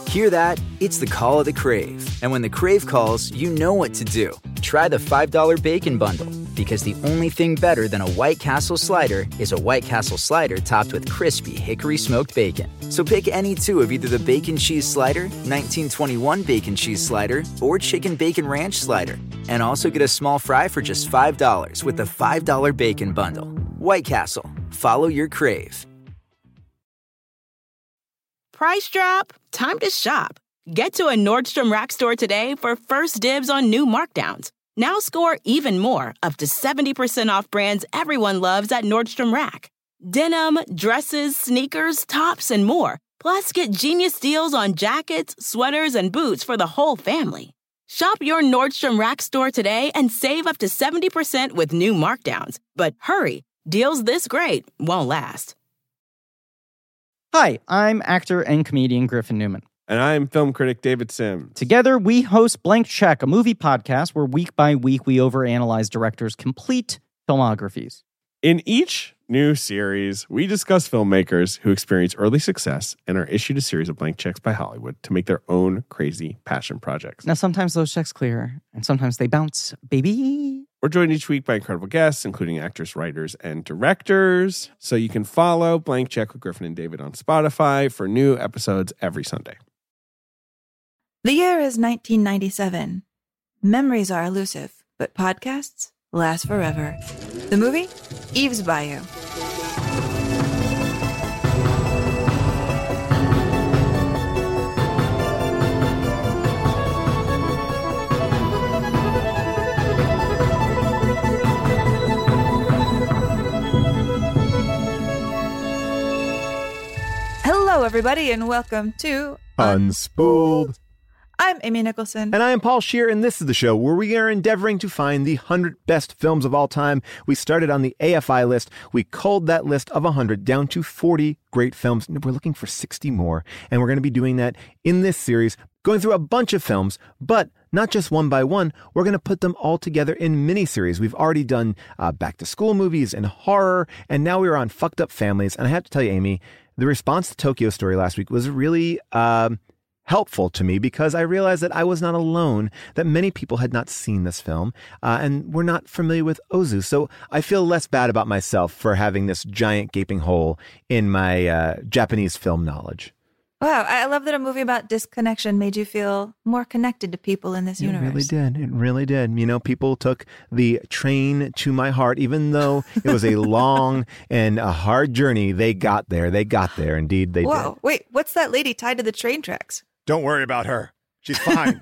Hear that? It's the call of the Crave. And when the Crave calls, you know what to do. Try the $5 Bacon Bundle, because the only thing better than a White Castle slider is a White Castle slider topped with crispy hickory smoked bacon. So pick any two of either the Bacon Cheese Slider, 1921 Bacon Cheese Slider, or Chicken Bacon Ranch Slider. And also get a small fry for just $5 with the $5 Bacon Bundle. White Castle. Follow your Crave. Price drop? Time to shop. Get to a Nordstrom Rack store today for first dibs on new markdowns. Now score even more, up to 70% off brands everyone loves at Nordstrom Rack. Denim, dresses, sneakers, tops, and more. Plus, get genius deals on jackets, sweaters, and boots for the whole family. Shop your Nordstrom Rack store today and save up to 70% with new markdowns. But hurry, deals this great won't last. Hi, I'm actor and comedian Griffin Newman. And I'm film critic David Sims. Together, we host Blank Check, a movie podcast where week by week we overanalyze directors' complete filmographies. In each new series, we discuss filmmakers who experience early success and are issued a series of blank checks by Hollywood to make their own crazy passion projects. Now, sometimes those checks clear, and sometimes they bounce, baby. We're joined each week by incredible guests, including actors, writers, and directors. So you can follow Blank Check with Griffin and David on Spotify for new episodes every Sunday. The year is 1997. Memories are elusive, but podcasts last forever. The movie? Eve's Bayou. Hello, everybody, and welcome to Unspooled. I'm Amy Nicholson. And I am Paul Scheer, and this is the show where we are endeavoring to find the 100 best films of all time. We started on the AFI list. We culled that list of 100 down to 40 great films. We're looking for 60 more, and we're going to be doing that in this series, going through a bunch of films, but not just one by one. We're going to put them all together in miniseries. We've already done back-to-school movies and horror, and now we're on Fucked Up Families. And I have to tell you, Amy, the response to Tokyo Story last week was really helpful to me because I realized that I was not alone, that many people had not seen this film and were not familiar with Ozu. So I feel less bad about myself for having this giant gaping hole in my Japanese film knowledge. Wow, I love that a movie about disconnection made you feel more connected to people in this universe. It really did. It really did. You know, people took the train to my heart, even though it was a long and a hard journey. They got there. They got there. Indeed, they did. Whoa, wait, what's that lady tied to the train tracks? Don't worry about her. She's fine.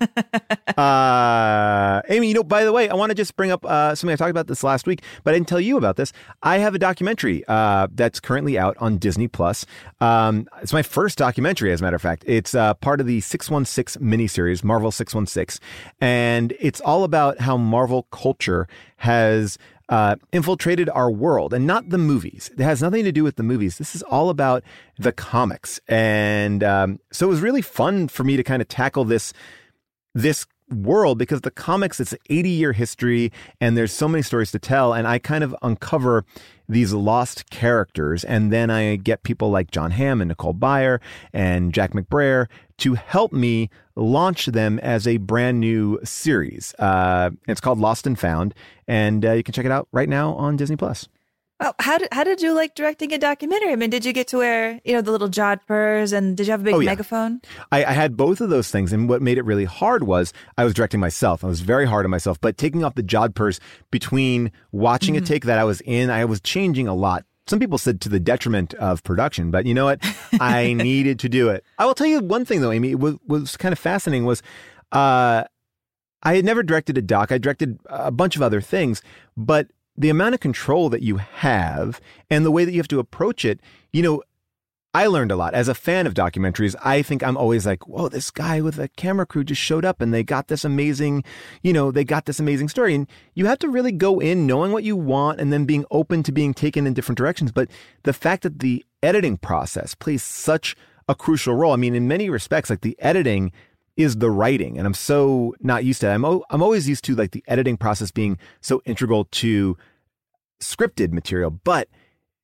Amy, by the way, I want to just bring up something I talked about this last week, but I didn't tell you about this. I have a documentary that's currently out on Disney+. It's my first documentary, as a matter of fact. It's part of the 616 miniseries, Marvel 616. And it's all about how Marvel culture has infiltrated our world, and not the movies. It has nothing to do with the movies. This is all about the comics. And so it was really fun for me to kind of tackle this world, because the comics, it's an 80-year history and there's so many stories to tell. And I kind of uncover these lost characters. And then I get people like John Hamm and Nicole Byer and Jack McBrayer to help me launch them as a brand new series. It's called Lost and Found, and you can check it out right now on Disney+. Well, how did you like directing a documentary? I mean, did you get to wear, the little jodhpurs, and did you have a big megaphone? I had both of those things, and what made it really hard was I was directing myself. I was very hard on myself, but taking off the jodhpurs between watching a take that I was in, I was changing a lot. Some people said to the detriment of production, but you know what? I needed to do it. I will tell you one thing, though, Amy, was kind of fascinating was I had never directed a doc. I directed a bunch of other things, but the amount of control that you have and the way that you have to approach it, I learned a lot. As a fan of documentaries, I think I'm always like, whoa, this guy with a camera crew just showed up and they got this amazing, story. And you have to really go in knowing what you want and then being open to being taken in different directions. But the fact that the editing process plays such a crucial role, I mean, in many respects, like the editing is the writing. And I'm so not used to that. I'm always used to like the editing process being so integral to scripted material, but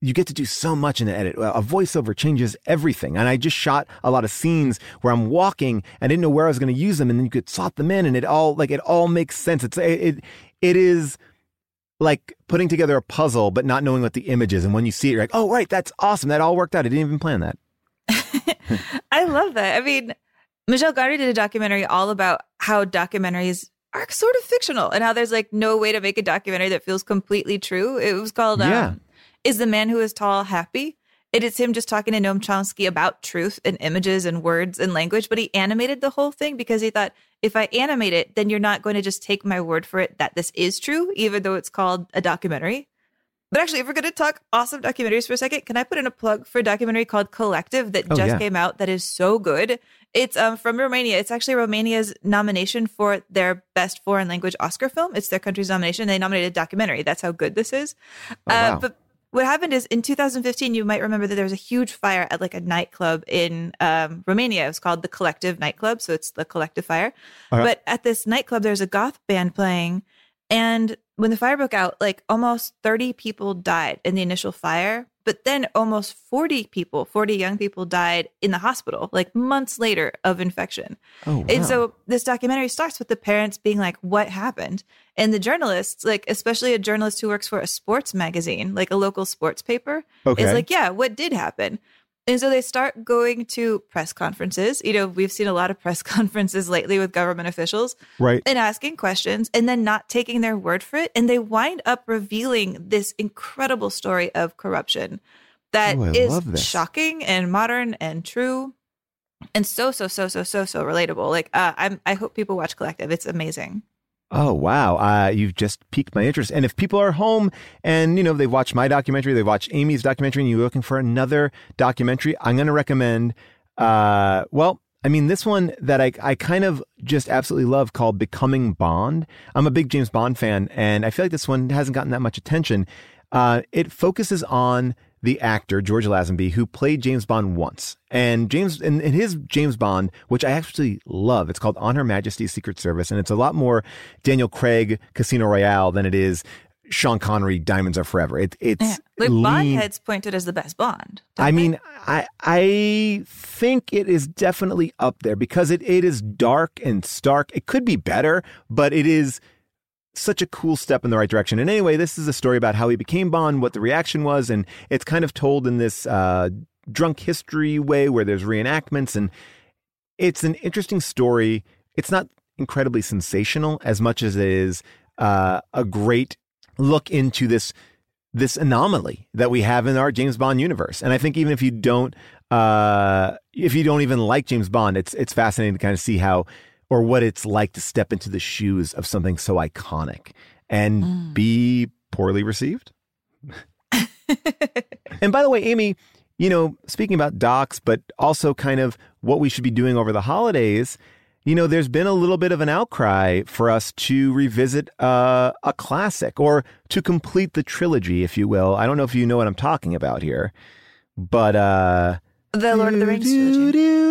you get to do so much in the edit. A voiceover changes everything. And I just shot a lot of scenes where I'm walking and I didn't know where I was going to use them. And then you could slot them in and it all makes sense. It is like putting together a puzzle, but not knowing what the image is. And when you see it, you're like, oh, right, that's awesome. That all worked out. I didn't even plan that. I love that. I mean, Michel Gondry did a documentary all about how documentaries are sort of fictional and how there's like no way to make a documentary that feels completely true. It was called Is the Man Who Is Tall Happy? It is him just talking to Noam Chomsky about truth and images and words and language, but he animated the whole thing because he thought, if I animate it, then you're not going to just take my word for it that this is true, even though it's called a documentary. But actually, if we're going to talk awesome documentaries for a second, can I put in a plug for a documentary called Collective that came out that is so good? It's from Romania. It's actually Romania's nomination for their best foreign language Oscar film. It's their country's nomination. They nominated a documentary. That's how good this is. Wow. But what happened is in 2015, you might remember that there was a huge fire at like a nightclub in Romania. It was called the Collective Nightclub. So it's the Collective Fire. But at this nightclub, there's a goth band playing. And when the fire broke out, like almost 30 people died in the initial fire. But then almost 40 young people died in the hospital, like months later of infection. Oh, wow. And so this documentary starts with the parents being like, what happened? And the journalists, like especially a journalist who works for a sports magazine, like a local sports paper, is like, yeah, what did happen? And so they start going to press conferences. You know, we've seen a lot of press conferences lately with government officials. Right. And asking questions and then not taking their word for it. And they wind up revealing this incredible story of corruption that is shocking and modern and true and so relatable. Like, I hope people watch Collective. It's amazing. Oh, wow. You've just piqued my interest. And if people are home and, you know, they've watched my documentary, they've watched Amy's documentary, and you're looking for another documentary, I'm going to recommend, this one that I kind of just absolutely love called Becoming Bond. I'm a big James Bond fan, and I feel like this one hasn't gotten that much attention. It focuses on the actor, George Lazenby, who played James Bond once. And in his James Bond, which I actually love, it's called On Her Majesty's Secret Service. And it's a lot more Daniel Craig, Casino Royale, than it is Sean Connery, Diamonds Are Forever. It's Bond heads pointed as the best Bond. I mean, I think it is definitely up there because it is dark and stark. It could be better, but it is such a cool step in the right direction. And anyway, this is a story about how he became Bond, what the reaction was, and it's kind of told in this drunk history way where there's reenactments, and it's an interesting story. It's not incredibly sensational as much as it is a great look into this anomaly that we have in our James Bond universe. And I think even if you don't even like James Bond, it's fascinating to kind of see how or what it's like to step into the shoes of something so iconic and be poorly received. And by the way, Amy, you know, speaking about docs, but also kind of what we should be doing over the holidays, you know, there's been a little bit of an outcry for us to revisit a classic or to complete the trilogy, if you will. I don't know if you know what I'm talking about here, but the Lord of the Rings trilogy.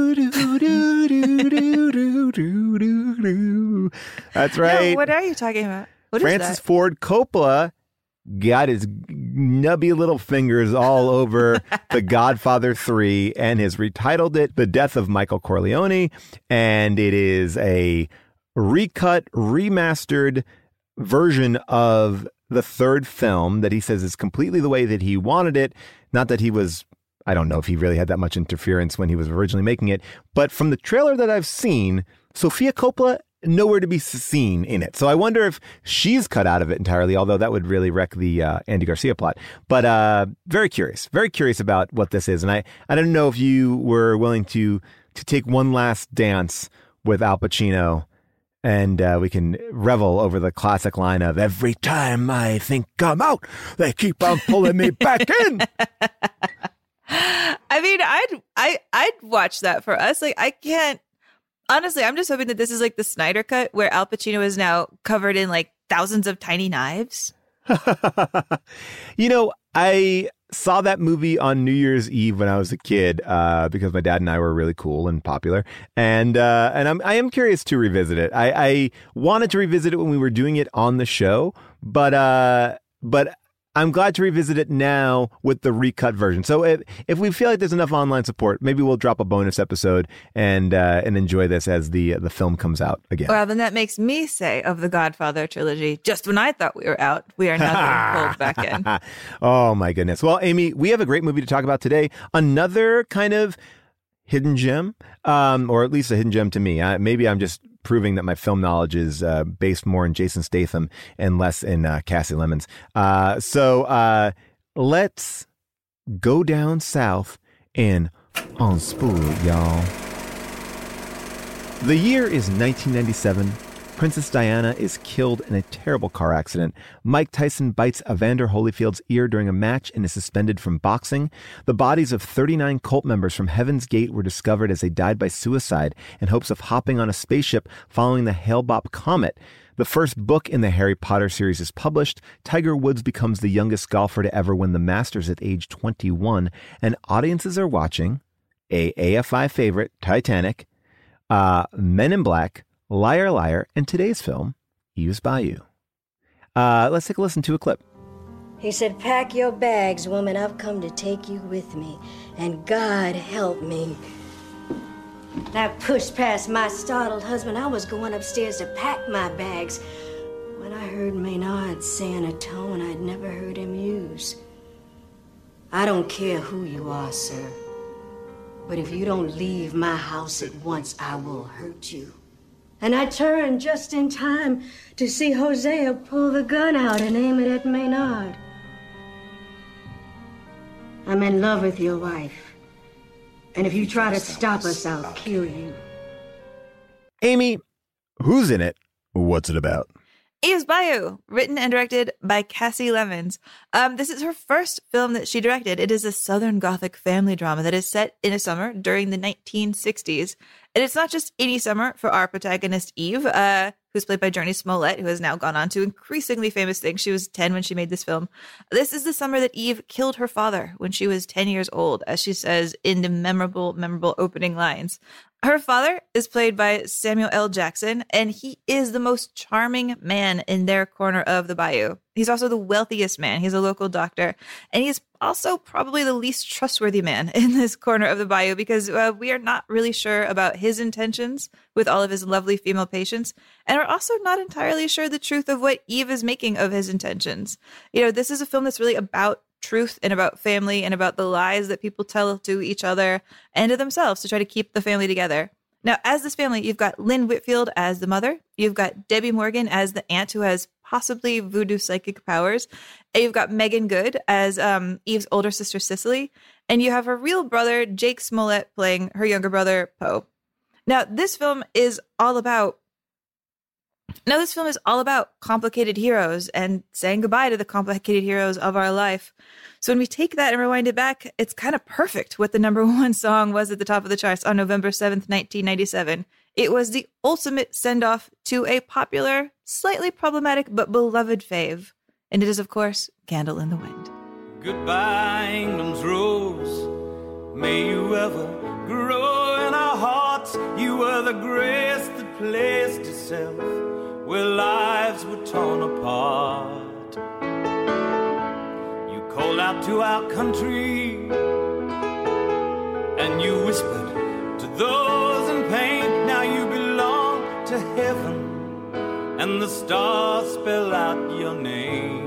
That's right. No, what are you talking about? What Francis is that? Ford Coppola got his nubby little fingers all over The Godfather 3 and has retitled it The Death of Michael Corleone. And it is a recut, remastered version of the third film that he says is completely the way that he wanted it. Not that he was, I don't know if he really had that much interference when he was originally making it, but from the trailer that I've seen, Sofia Coppola, nowhere to be seen in it. So I wonder if she's cut out of it entirely, although that would really wreck the Andy Garcia plot. But very curious about what this is. And I don't know if you were willing to take one last dance with Al Pacino, and we can revel over the classic line of "Every time I think I'm out, they keep on pulling me back in." I mean, I'd watch that for us. Like, I can't. Honestly, I'm just hoping that this is like the Snyder Cut where Al Pacino is now covered in like thousands of tiny knives. You know, I saw that movie on New Year's Eve when I was a kid because my dad and I were really cool and popular. And I am curious to revisit it. I wanted to revisit it when we were doing it on the show, but I'm glad to revisit it now with the recut version. So if we feel like there's enough online support, maybe we'll drop a bonus episode and enjoy this as the film comes out again. Well, then that makes me say of the Godfather trilogy, just when I thought we were out, we are now getting pulled back in. Oh, my goodness. Well, Amy, we have a great movie to talk about today. Another kind of hidden gem, or at least a hidden gem to me. Maybe I'm just proving that my film knowledge is based more in Jason Statham and less in Kasi Lemmons. So let's go down south and unspool, y'all. The year is 1997. Princess Diana is killed in a terrible car accident. Mike Tyson bites Evander Holyfield's ear during a match and is suspended from boxing. The bodies of 39 cult members from Heaven's Gate were discovered as they died by suicide in hopes of hopping on a spaceship following the Hale-Bopp comet. The first book in the Harry Potter series is published. Tiger Woods becomes the youngest golfer to ever win the Masters at age 21. And audiences are watching a AFI favorite, Titanic, Men in Black, Liar Liar, and today's film, Eve's Bayou. Let's take a listen to a clip. He said, pack your bags, woman, I've come to take you with me, and God help me. I pushed past my startled husband. I was going upstairs to pack my bags when I heard Maynard saying a tone I'd never heard him use. I don't care who you are, sir, but if you don't leave my house at once, I will hurt you. And I turned just in time to see Hosea pull the gun out and aim it at Maynard. I'm in love with your wife. And if you try to stop us, I'll kill you. Amy, who's in it? What's it about? Eve's Bayou, written and directed by Kasi Lemmons. This is her first film that she directed. It is a Southern Gothic family drama that is set in a summer during the 1960s. And it's not just any summer for our protagonist, Eve, who's played by Jurnee Smollett, who has now gone on to increasingly famous things. She was 10 when she made this film. This is the summer that Eve killed her father when she was 10 years old, as she says in the memorable opening lines. Her father is played by Samuel L. Jackson, and he is the most charming man in their corner of the bayou. He's also the wealthiest man. He's a local doctor, and he's also probably the least trustworthy man in this corner of the bayou because we are not really sure about his intentions with all of his lovely female patients, and are also not entirely sure the truth of what Eve is making of his intentions. You know, this is a film that's really about truth and about family and about the lies that people tell to each other and to themselves to try to keep the family together. Now, as this family, you've got Lynn Whitfield as the mother. You've got Debbie Morgan as the aunt who has possibly voodoo psychic powers. And you've got Megan Good as Eve's older sister, Cicely. And you have her real brother, Jake Smollett, playing her younger brother, Poe. Now, this film is all about complicated heroes and saying goodbye to the complicated heroes of our life. So when we take that and rewind it back, it's kind of perfect what the number one song was at the top of the charts on November 7th, 1997. It was the ultimate send-off to a popular, slightly problematic, but beloved fave. And it is, of course, Candle in the Wind. Goodbye, England's rose. May you ever grow in our hearts. You were the grace that placed itself where lives were torn apart. You called out to our country and you whispered to those in pain. Now you belong to heaven and the stars spell out your name.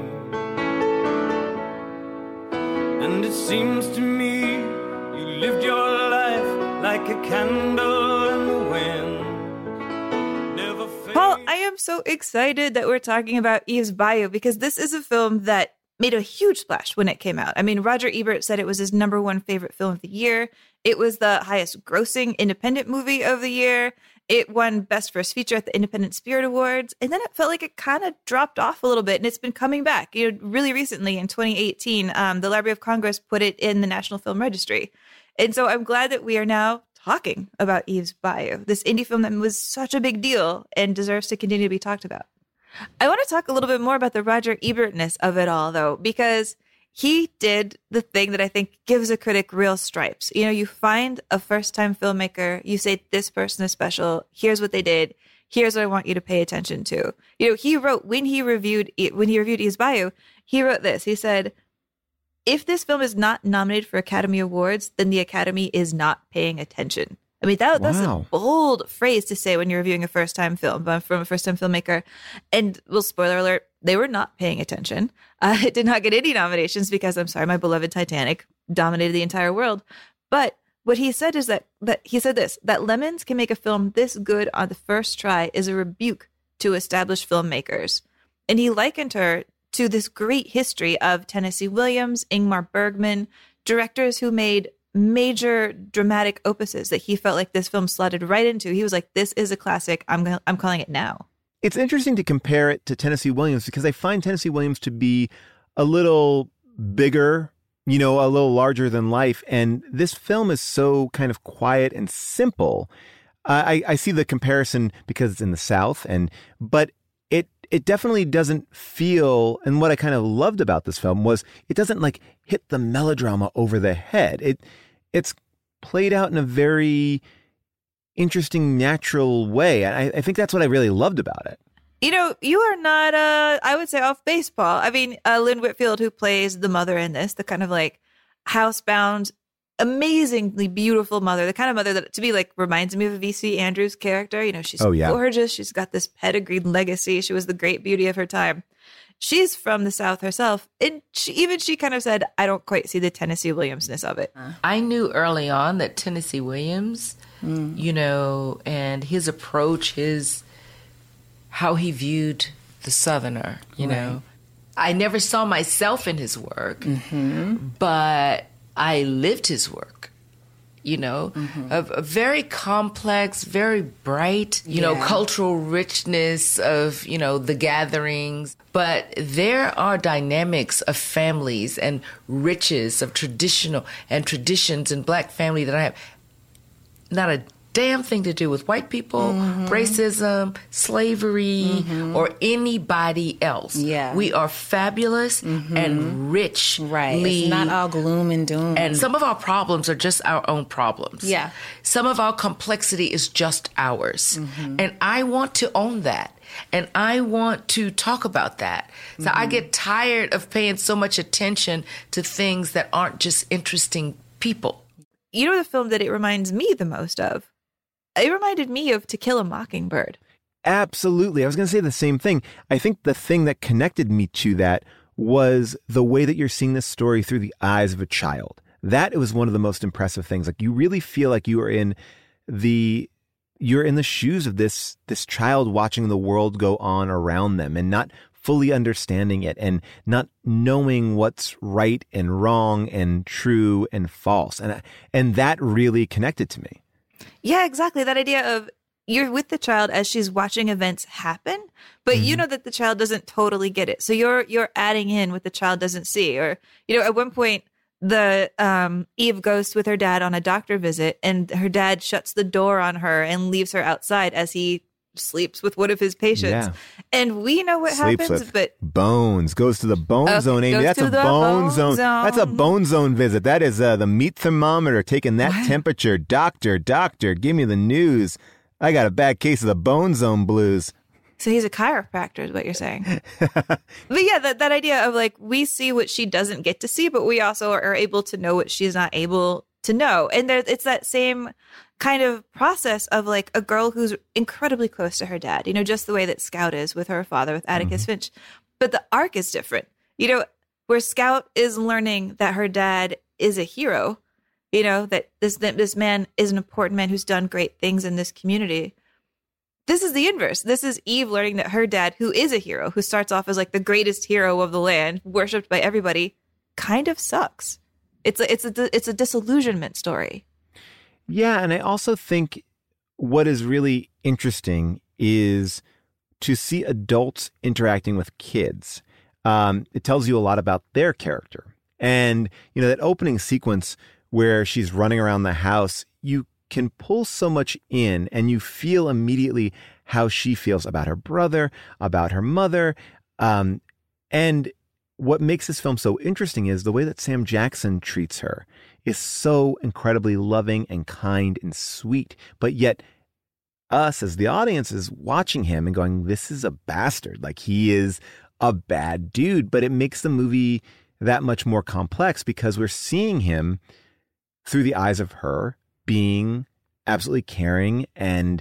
And it seems to me you lived your life like a candle in the wind. Paul, I am so excited that we're talking about Eve's Bayou because this is a film that made a huge splash when it came out. I mean, Roger Ebert said it was his number one favorite film of the year. It was the highest grossing independent movie of the year. It won Best First Feature at the Independent Spirit Awards. And then it felt like it kind of dropped off a little bit, and it's been coming back. You know, really recently in 2018, the Library of Congress put it in the National Film Registry. And so I'm glad that we are now talking about Eve's Bayou, this indie film that was such a big deal and deserves to continue to be talked about. I want to talk a little bit more about the Roger Ebert-ness of it all, though, because he did the thing that I think gives a critic real stripes. You know, you find a first-time filmmaker, you say, this person is special, here's what they did, here's what I want you to pay attention to. You know, he wrote, when he reviewed Eve's Bayou, he wrote this. He said, if this film is not nominated for Academy Awards, then the Academy is not paying attention. I mean, that's a bold phrase to say when you're reviewing a first-time film from a first-time filmmaker. And, well, spoiler alert, they were not paying attention. It did not get any nominations because, I'm sorry, my beloved Titanic dominated the entire world. But what he said is that he said this, that Lemmons can make a film this good on the first try is a rebuke to established filmmakers. And he likened her to this great history of Tennessee Williams, Ingmar Bergman, directors who made major dramatic opuses that he felt like this film slotted right into. He was like, this is a classic. I'm calling it now. It's interesting to compare it to Tennessee Williams because I find Tennessee Williams to be a little bigger, you know, a little larger than life. And this film is so kind of quiet and simple. I see the comparison because it's in the South, but it definitely doesn't feel, and what I kind of loved about this film was it doesn't like hit the melodrama over the head. It's played out in a very interesting, natural way. I think that's what I really loved about it. You know, you are not, I would say, off baseball. I mean, Lynn Whitfield, who plays the mother in this, the kind of like housebound, amazingly beautiful mother, the kind of mother that to me like reminds me of V.C. Andrews' character. You know, she's gorgeous. She's got this pedigreed legacy. She was the great beauty of her time. She's from the South herself. And she kind of said, I don't quite see the Tennessee Williams-ness of it. I knew early on that Tennessee Williams, you know, and his approach, how he viewed the Southerner, you know. I never saw myself in his work, but I lived his work, you know, a very complex, very bright, you know, cultural richness of, you know, the gatherings. But there are dynamics of families and riches of traditional and traditions in Black family that I have not a damn thing to do with white people, racism, slavery, or anybody else. Yeah. We are fabulous and rich. Right. It's not all gloom and doom. And some of our problems are just our own problems. Yeah. Some of our complexity is just ours. And I want to own that. And I want to talk about that. So I get tired of paying so much attention to things that aren't just interesting people. You know the film that it reminds me the most of? It reminded me of To Kill a Mockingbird. Absolutely. I was going to say the same thing. I think the thing that connected me to that was the way that you're seeing this story through the eyes of a child. That was one of the most impressive things. Like you really feel like you are in the shoes of this child watching the world go on around them and not fully understanding it and not knowing what's right and wrong and true and false. And that really connected to me. Yeah, exactly. That idea of you're with the child as she's watching events happen, but you know that the child doesn't totally get it. So you're adding in what the child doesn't see. Or, you know, at one point, Eve goes with her dad on a doctor visit and her dad shuts the door on her and leaves her outside as he sleeps with one of his patients. Yeah. And we know what happens, but Bones goes to the bone zone, Amy. That's a bone zone. That's a bone zone visit. That is the meat thermometer taking that temperature. Doctor, give me the news. I got a bad case of the bone zone blues. So he's a chiropractor is what you're saying. But yeah, that idea of like, we see what she doesn't get to see, but we also are able to know what she's not able to know. And it's that same kind of process of like a girl who's incredibly close to her dad, you know, just the way that Scout is with her father, with Atticus Finch. But the arc is different, you know, where Scout is learning that her dad is a hero, you know, that this man is an important man who's done great things in this community. This is the inverse. This is Eve learning that her dad, who is a hero, who starts off as like the greatest hero of the land, worshipped by everybody, kind of sucks. It's a disillusionment story. Yeah, and I also think what is really interesting is to see adults interacting with kids. It tells you a lot about their character. And, you know, that opening sequence where she's running around the house, you can pull so much in and you feel immediately how she feels about her brother, about her mother. And what makes this film so interesting is the way that Sam Jackson treats her is so incredibly loving and kind and sweet, but yet us as the audience is watching him and going, this is a bastard. Like, he is a bad dude. But it makes the movie that much more complex because we're seeing him through the eyes of her being absolutely caring and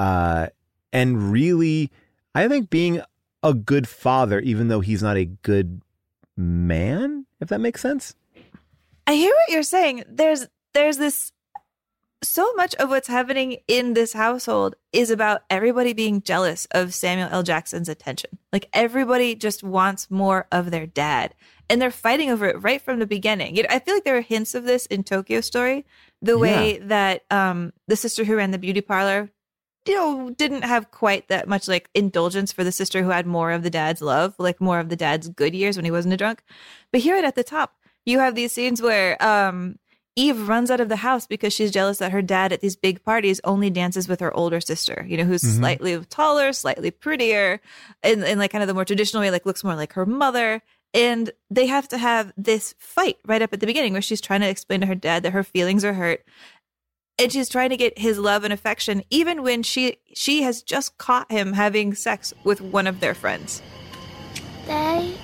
really, I think, being a good father, even though he's not a good man, if that makes sense. I hear what you're saying. There's this, so much of what's happening in this household is about everybody being jealous of Samuel L. Jackson's attention. Like, everybody just wants more of their dad, and they're fighting over it right from the beginning. I feel like there are hints of this in Tokyo Story, the way that the sister who ran the beauty parlor, didn't have quite that much like indulgence for the sister who had more of the dad's love, like more of the dad's good years when he wasn't a drunk. But here at the top, you have these scenes where Eve runs out of the house because she's jealous that her dad at these big parties only dances with her older sister, who's slightly taller, slightly prettier, in like kind of the more traditional way, like looks more like her mother. And they have to have this fight right up at the beginning where she's trying to explain to her dad that her feelings are hurt. And she's trying to get his love and affection, even when she has just caught him having sex with one of their friends. Daddy?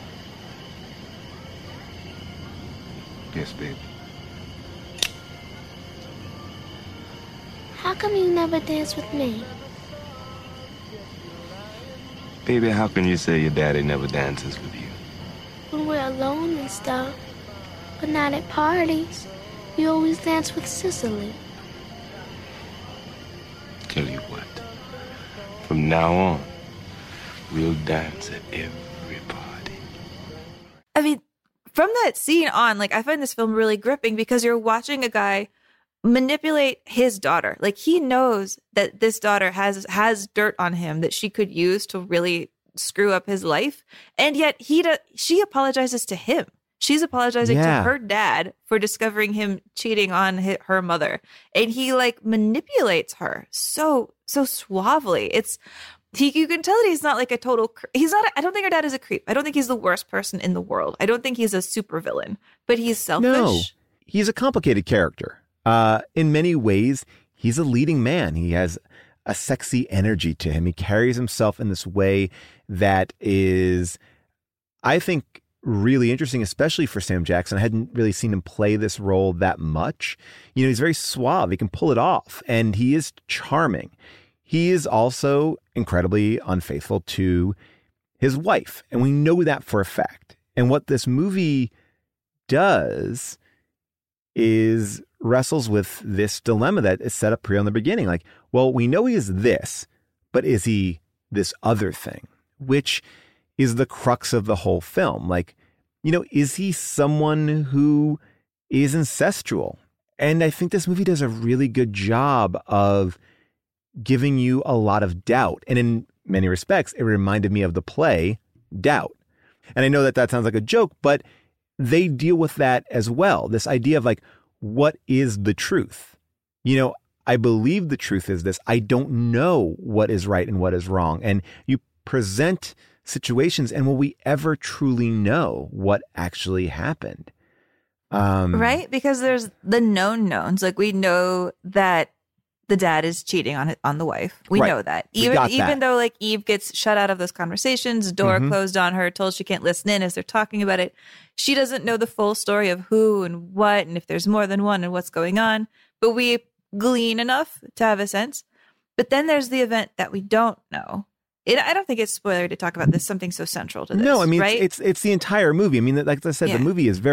Yes, baby. How come you never dance with me? Baby, how can you say your daddy never dances with you? When we're alone and stuff. But not at parties. You always dance with Cicely. Tell you what, from now on, we'll dance at every party. I mean, from that scene on, like, I find this film really gripping because you're watching a guy manipulate his daughter. Like, he knows that this daughter has dirt on him that she could use to really screw up his life, and yet she apologizes to him. She's apologizing to her dad for discovering him cheating on her mother. And he like manipulates her so suavely. You can tell that he's not like a total, I don't think her dad is a creep. I don't think he's the worst person in the world. I don't think he's a supervillain, but he's selfish. No, he's a complicated character. In many ways, he's a leading man. He has a sexy energy to him. He carries himself in this way that is, I think, really interesting, especially for Sam Jackson. I hadn't really seen him play this role that much. He's very suave. He can pull it off, and he is charming. He is also incredibly unfaithful to his wife, and we know that for a fact. And what this movie does is wrestles with this dilemma that is set up pre on the beginning. Like, well, we know he is this, but is he this other thing? Which is the crux of the whole film. Like, is he someone who is incestual? And I think this movie does a really good job of giving you a lot of doubt. And in many respects, it reminded me of the play Doubt. And I know that sounds like a joke, but they deal with that as well. This idea of like, what is the truth? I believe the truth is this. I don't know what is right and what is wrong. And you present situations, and will we ever truly know what actually happened? Right? Because there's the known knowns. Like, we know that the dad is cheating on the wife. We know that. Even though like Eve gets shut out of those conversations, door closed on her, told she can't listen in as they're talking about it. She doesn't know the full story of who and what, and if there's more than one and what's going on. But we glean enough to have a sense. But then there's the event that we don't know. I don't think it's spoiler to talk about this, something so central to this. No, I mean, right? it's the entire movie. I mean, like I said, the movie is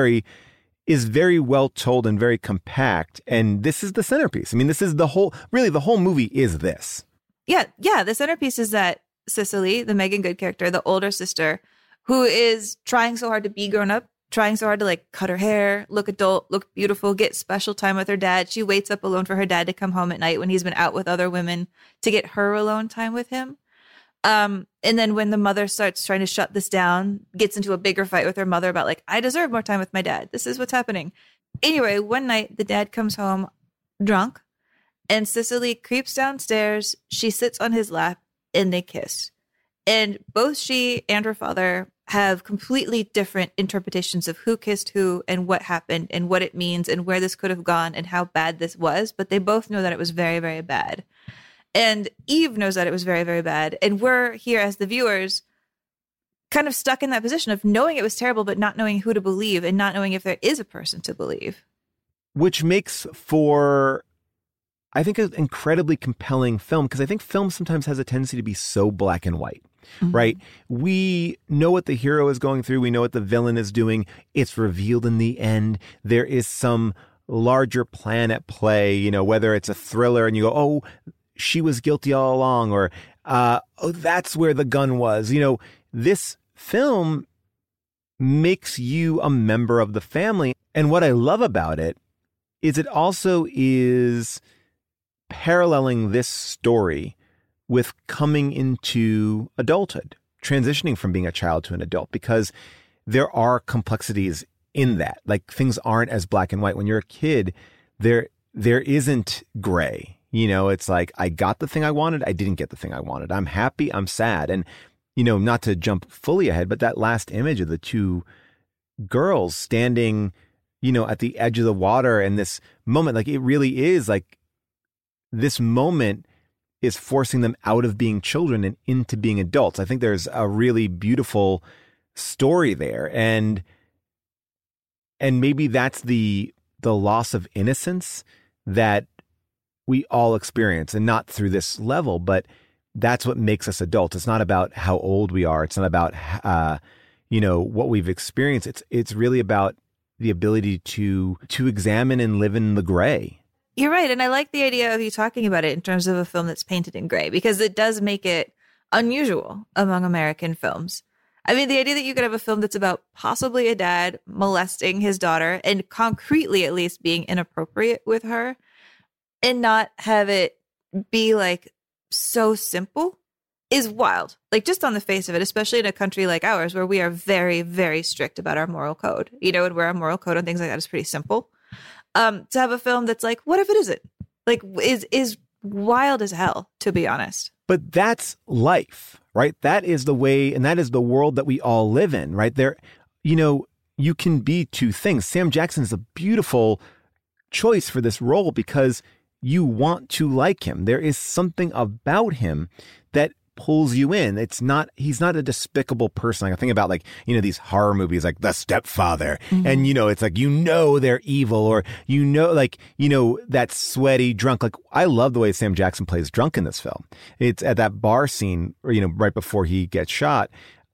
very well told and very compact. And this is the centerpiece. I mean, this is the whole movie is this. Yeah. The centerpiece is that Cicely, the Megan Good character, the older sister, who is trying so hard to be grown up, trying so hard to like cut her hair, look adult, look beautiful, get special time with her dad. She waits up alone for her dad to come home at night when he's been out with other women to get her alone time with him. And then when the mother starts trying to shut this down, gets into a bigger fight with her mother about like, I deserve more time with my dad. This is what's happening. Anyway, one night the dad comes home drunk and Cicely creeps downstairs. She sits on his lap and they kiss. And both she and her father have completely different interpretations of who kissed who and what happened and what it means and where this could have gone and how bad this was. But they both know that it was very, very bad. And Eve knows that it was very, very bad. And we're here as the viewers kind of stuck in that position of knowing it was terrible, but not knowing who to believe and not knowing if there is a person to believe. Which makes for, I think, an incredibly compelling film, because I think film sometimes has a tendency to be so black and white, right? We know what the hero is going through. We know what the villain is doing. It's revealed in the end. There is some larger plan at play, you know, whether it's a thriller and you go, oh, she was guilty all along, or, oh, that's where the gun was. You know, this film makes you a member of the family. And what I love about it is it also is paralleling this story with coming into adulthood, transitioning from being a child to an adult, because there are complexities in that. Like, things aren't as black and white. When you're a kid, there isn't gray. You know, it's like, I got the thing I wanted. I didn't get the thing I wanted. I'm happy. I'm sad. And, you know, not to jump fully ahead, but that last image of the two girls standing, you know, at the edge of the water, and this moment, like, it really is like this moment is forcing them out of being children and into being adults. I think there's a really beautiful story there. And maybe that's the loss of innocence that we all experience, and not through this level, but that's what makes us adults. It's not about how old we are. It's not about, you know, what we've experienced. It's really about the ability to examine and live in the gray. You're right. And I like the idea of you talking about it in terms of a film that's painted in gray, because it does make it unusual among American films. I mean, the idea that you could have a film that's about possibly a dad molesting his daughter, and concretely at least being inappropriate with her, and not have it be like so simple, is wild. Like, just on the face of it, especially in a country like ours where we are very, very strict about our moral code, you know, and where our moral code on things like that is pretty simple. To have a film that's like, what if it isn't? Like, is wild as hell, to be honest. But that's life, right? That is the way, and that is the world that we all live in, right? There, you know, you can be two things. Sam Jackson is a beautiful choice for this role because you want to like him. There is something about him that pulls you in. He's not a despicable person. Like, I think about, like, you know, these horror movies like The Stepfather, and, you know, it's like, you know, they're evil, or, you know, like, you know, that sweaty drunk. Like, I love the way Sam Jackson plays drunk in this film. It's at that bar scene, or, you know, right before he gets shot.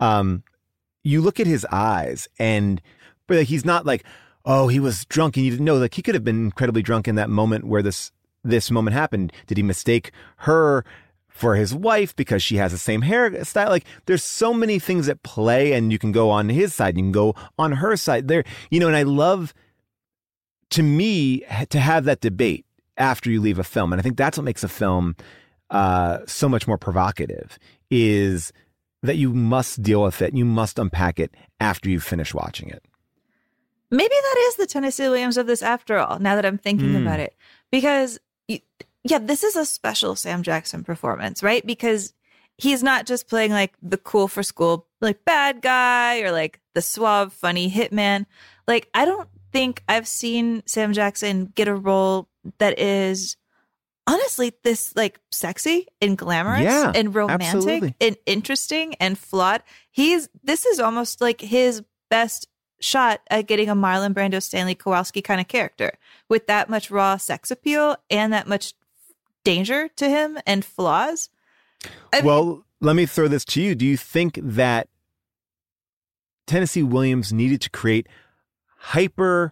You look at his eyes, but like, he's not like, oh, he was drunk and you didn't know. Like, he could have been incredibly drunk in that moment where this moment happened. Did he mistake her for his wife because she has the same hairstyle? Like, there's so many things at play, and you can go on his side, you can go on her side there, you know, and I love, to me, to have that debate after you leave a film. And I think that's what makes a film so much more provocative, is that you must deal with it. You must unpack it after you finish watching it. Maybe that is the Tennessee Williams of this after all, now that I'm thinking about it, because yeah, this is a special Sam Jackson performance, right? Because he's not just playing like the cool for school, like, bad guy, or like the suave, funny hitman. Like, I don't think I've seen Sam Jackson get a role that is honestly this like sexy and glamorous and romantic absolutely. And interesting and flawed. This is almost like his best shot at getting a Marlon Brando, Stanley Kowalski kind of character with that much raw sex appeal and that much danger to him and flaws. Well, let me throw this to you. Do you think that Tennessee Williams needed to create hyper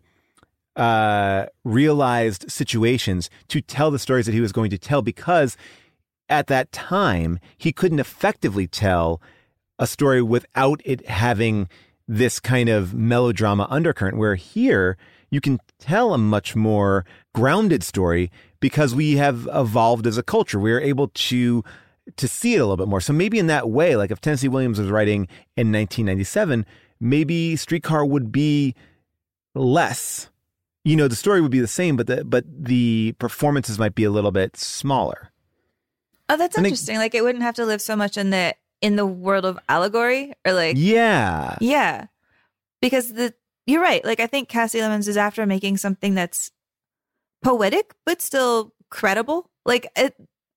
realized situations to tell the stories that he was going to tell? Because at that time, he couldn't effectively tell a story without it having this kind of melodrama undercurrent, where here you can tell a much more grounded story because we have evolved as a culture. We are able to see it a little bit more. So maybe in that way, like if Tennessee Williams was writing in 1997, maybe Streetcar would be less, you know, the story would be the same, but the performances might be a little bit smaller. Oh, that's interesting. Like, it wouldn't have to live so much in the world of allegory, or like, yeah, because you're right. Like, I think Kasi Lemmons is after making something that's poetic but still credible. Like,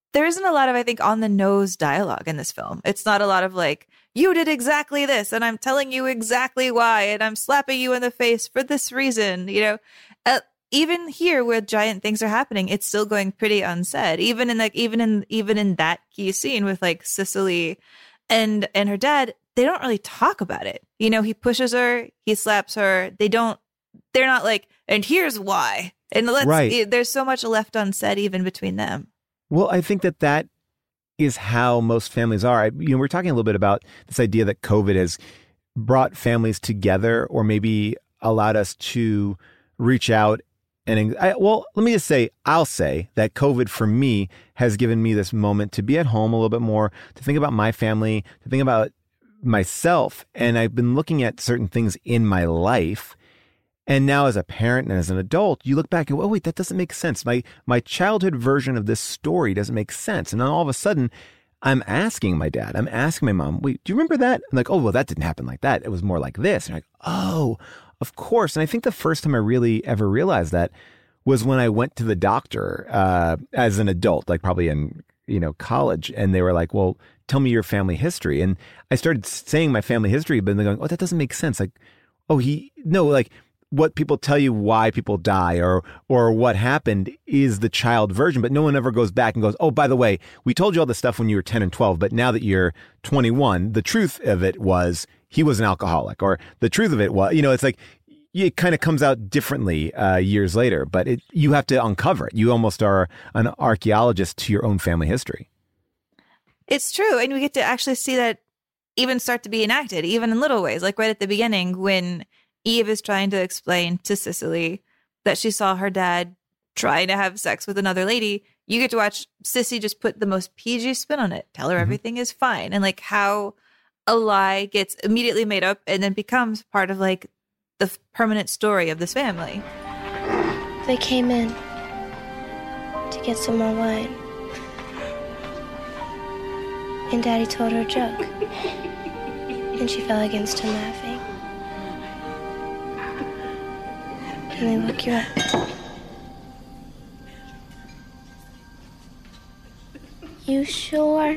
there isn't a lot of, I think, on the nose dialogue in this film. It's not a lot of like, you did exactly this, and I'm telling you exactly why, and I'm slapping you in the face for this reason. Even here where giant things are happening, it's still going pretty unsaid. Even in that key scene with like Cicely and her dad, they don't really talk about it. He pushes her, he slaps her. They're not like, and here's why. And there's so much left unsaid even between them. Well, I think that is how most families are. We're talking a little bit about this idea that COVID has brought families together, or maybe allowed us to reach out. And let me just say, I'll say that COVID for me has given me this moment to be at home a little bit more, to think about my family, to think about myself. And I've been looking at certain things in my life. And now as a parent and as an adult, you look back and go, oh, wait, that doesn't make sense. My childhood version of this story doesn't make sense. And then all of a sudden, I'm asking my dad, I'm asking my mom, wait, do you remember that? I'm like, oh, well, that didn't happen like that. It was more like this. And I'm like, oh, of course. And I think the first time I really ever realized that was when I went to the doctor as an adult, like probably in college. And they were like, well, tell me your family history. And I started saying my family history, but they're going, oh, that doesn't make sense. Like, what people tell you why people die or what happened is the child version, but no one ever goes back and goes, oh, by the way, we told you all this stuff when you were 10 and 12, but now that you're 21, the truth of it was he was an alcoholic, or the truth of it was, it's like, it kind of comes out differently years later, but you have to uncover it. You almost are an archaeologist to your own family history. It's true. And we get to actually see that even start to be enacted, even in little ways, like right at the beginning when Eve is trying to explain to Cicely that she saw her dad trying to have sex with another lady. You get to watch Sissy just put the most PG spin on it, tell her everything is fine, and like how a lie gets immediately made up and then becomes part of like the permanent story of this family. They came in to get some more wine, and Daddy told her a joke, and she fell against him laughing. And they woke you up. You sure?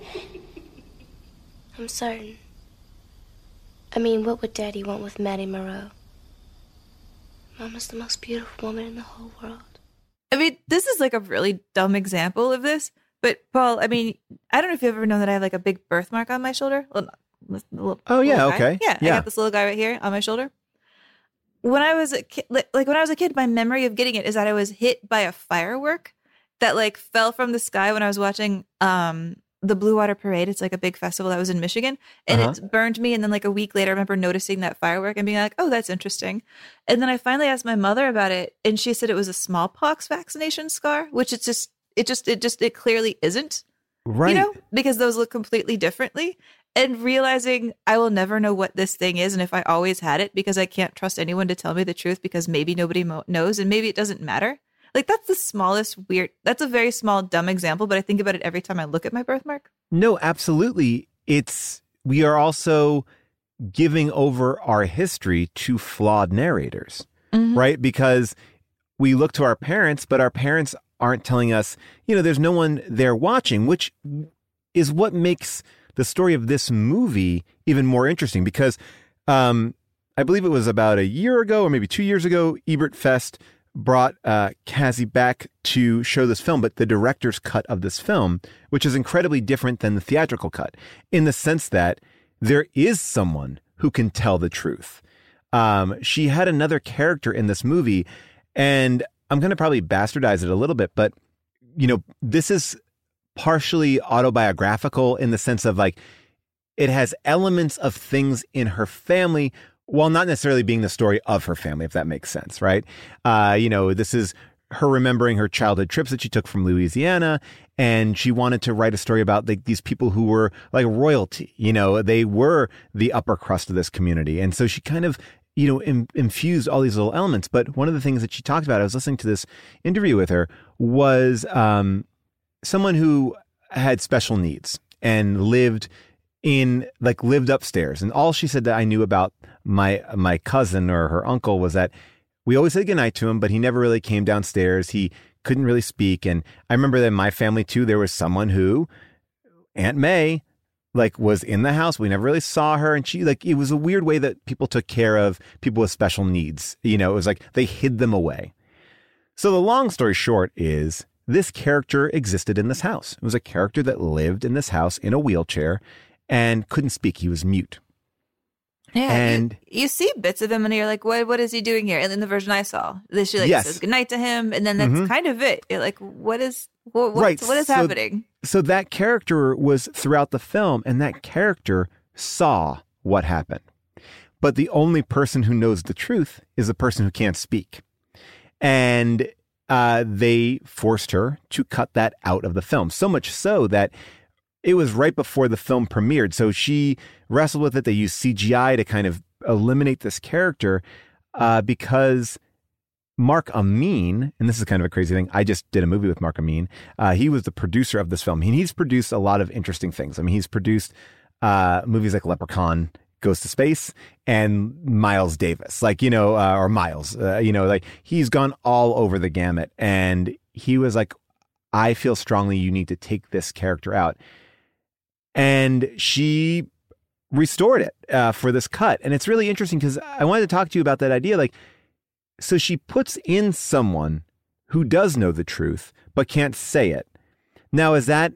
I'm certain. I mean, what would Daddy want with Maddie Moreau? Mama's the most beautiful woman in the whole world. I mean, this is like a really dumb example of this, but Paul, I mean, I don't know if you've ever known that I have like a big birthmark on my shoulder. Well, okay. Yeah, I got this little guy right here on my shoulder. When I was a kid, my memory of getting it is that I was hit by a firework that like fell from the sky when I was watching the Blue Water Parade. It's like a big festival that was in Michigan, and it burned me. And then like a week later, I remember noticing that firework and being like, oh, that's interesting. And then I finally asked my mother about it, and she said it was a smallpox vaccination scar, which it clearly isn't. Right. Because those look completely differently. And realizing I will never know what this thing is, and if I always had it, because I can't trust anyone to tell me the truth, because maybe nobody knows, and maybe it doesn't matter. Like, that's the smallest that's a very small, dumb example, but I think about it every time I look at my birthmark. No, absolutely. We are also giving over our history to flawed narrators, right? Because we look to our parents, but our parents aren't telling us, there's no one there watching, which is what makes the story of this movie even more interesting, because I believe it was about a year ago or maybe 2 years ago, Ebert Fest brought Kazi back to show this film, but the director's cut of this film, which is incredibly different than the theatrical cut in the sense that there is someone who can tell the truth. She had another character in this movie, and I'm going to probably bastardize it a little bit, but this is partially autobiographical in the sense of like, it has elements of things in her family while not necessarily being the story of her family, if that makes sense, right? This is her remembering her childhood trips that she took from Louisiana, and she wanted to write a story about these people who were like royalty. They were the upper crust of this community. And so she kind of, infused all these little elements. But one of the things that she talked about, I was listening to this interview with her, was someone who had special needs and lived upstairs. And all she said that I knew about my cousin or her uncle was that we always said goodnight to him, but he never really came downstairs. He couldn't really speak. And I remember that in my family too, there was someone who, Aunt May, like was in the house. We never really saw her. And she like, it was a weird way that people took care of people with special needs. You know, it was like they hid them away. So the long story short is this character existed in this house. It was a character that lived in this house in a wheelchair and couldn't speak. He was mute. Yeah, and you see bits of him and you're like, what is he doing here? And in the version I saw, she like Yes. says goodnight to him, and then that's kind of it. You're like, what is happening? So that character was throughout the film, and that character saw what happened. But the only person who knows the truth is the person who can't speak. And they forced her to cut that out of the film, so much so that it was right before the film premiered. So she wrestled with it. They used CGI to kind of eliminate this character because Mark Amin, and this is kind of a crazy thing. I just did a movie with Mark Amin. He was the producer of this film. He's produced a lot of interesting things. I mean, he's produced movies like Leprechaun Goes to Space and Miles Davis, or Miles, like he's gone all over the gamut. And he was like, I feel strongly you need to take this character out. And she restored it for this cut. And it's really interesting because I wanted to talk to you about that idea. Like, so she puts in someone who does know the truth, but can't say it. Now, is that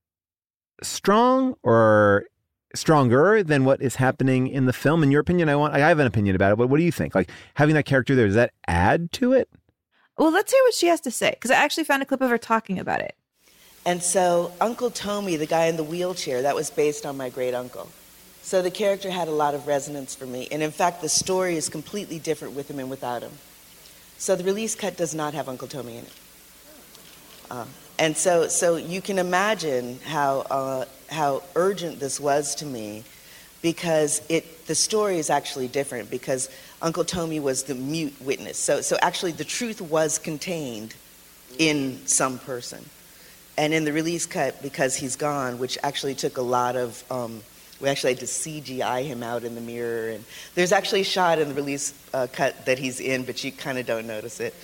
strong or stronger than what is happening in the film? In your opinion, I have an opinion about it, but what do you think? Like having that character there, does that add to it? Well, let's hear what she has to say, because I actually found a clip of her talking about it. And so Uncle Tommy, the guy in the wheelchair, that was based on my great uncle. So the character had a lot of resonance for me. And in fact, the story is completely different with him and without him. So the release cut does not have Uncle Tommy in it. And so you can imagine how urgent this was to me, because the story is actually different, because Uncle Tommy was the mute witness. So actually the truth was contained in some person. And in the release cut, because he's gone, which actually took a lot of, we actually had to CGI him out in the mirror. And there's actually a shot in the release cut that he's in, but you kind of don't notice it.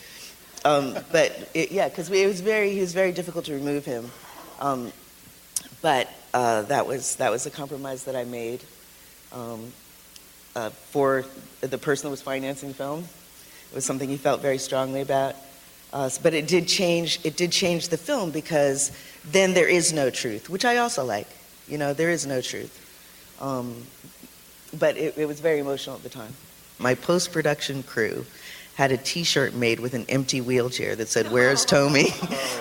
Because he was very difficult to remove him. But that was a compromise that I made for the person that was financing the film. It was something he felt very strongly about. But it did change the film, because then there is no truth, which I also like. There is no truth. But it was very emotional at the time. My post-production crew had a T-shirt made with an empty wheelchair that said, "Where's Tommy?"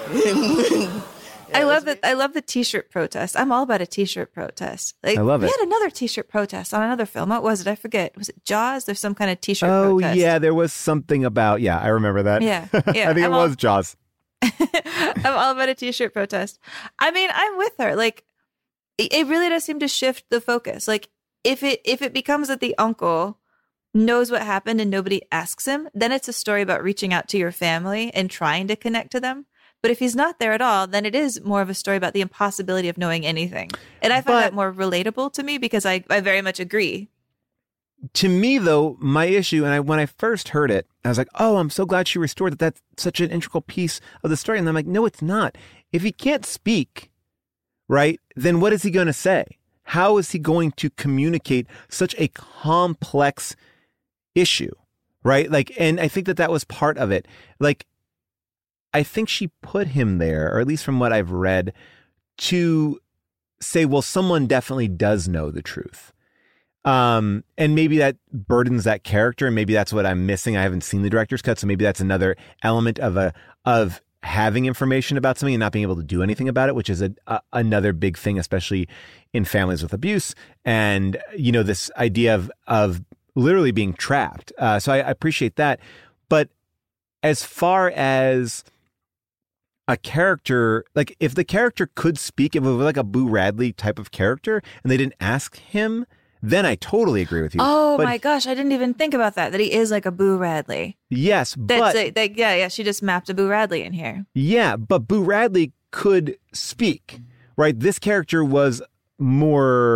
I love that. I love the T-shirt protest. I'm all about a T-shirt protest. Like, I love it. We had another T-shirt protest on another film. What was it? I forget. Was it Jaws? There's some kind of T-shirt protest. Oh, yeah. There was something about, I remember that. Yeah. I think it was Jaws. I'm all about a T-shirt protest. I mean, I'm with her. Like, it really does seem to shift the focus. Like, if it becomes that the uncle knows what happened and nobody asks him, then it's a story about reaching out to your family and trying to connect to them. But if he's not there at all, then it is more of a story about the impossibility of knowing anything. And I find that more relatable to me, because I very much agree. To me, though, my issue, and when I first heard it, I was like, oh, I'm so glad she restored that. That's such an integral piece of the story. And I'm like, no, it's not. If he can't speak, right, then what is he going to say? How is he going to communicate such a complex issue, right? Like, and I think that was part of it. Like, I think she put him there, or at least from what I've read, to say, well, someone definitely does know the truth. And maybe that burdens that character, and maybe that's what I'm missing. I haven't seen the director's cut, so maybe that's another element of having information about something and not being able to do anything about it, which is another big thing, especially in families with abuse. And, this idea of literally being trapped. So I appreciate that. But as far as a character, like if the character could speak, if it was like a Boo Radley type of character and they didn't ask him, then I totally agree with you. Oh, but, my gosh, I didn't even think about that he is like a Boo Radley. Yes, but she just mapped a Boo Radley in here. Yeah, but Boo Radley could speak, right? This character was more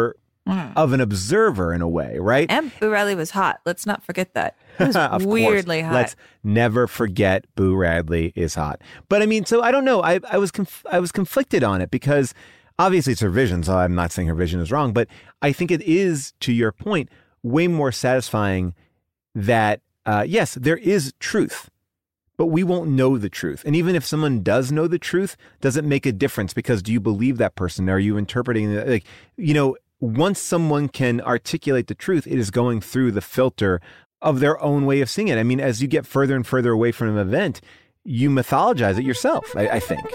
of an observer in a way, right? And Boo Radley was hot. Let's not forget that. He was weirdly hot. Let's never forget Boo Radley is hot. But I mean, so I don't know. I was conflicted on it because obviously it's her vision, so I'm not saying her vision is wrong, but I think it is, to your point, way more satisfying that, yes, there is truth, but we won't know the truth. And even if someone does know the truth, does it make a difference? Because do you believe that person? Are you interpreting it? Like, you know, once someone can articulate the truth, it is going through the filter of their own way of seeing it. I mean, as you get further and further away from an event, you mythologize it yourself, I think.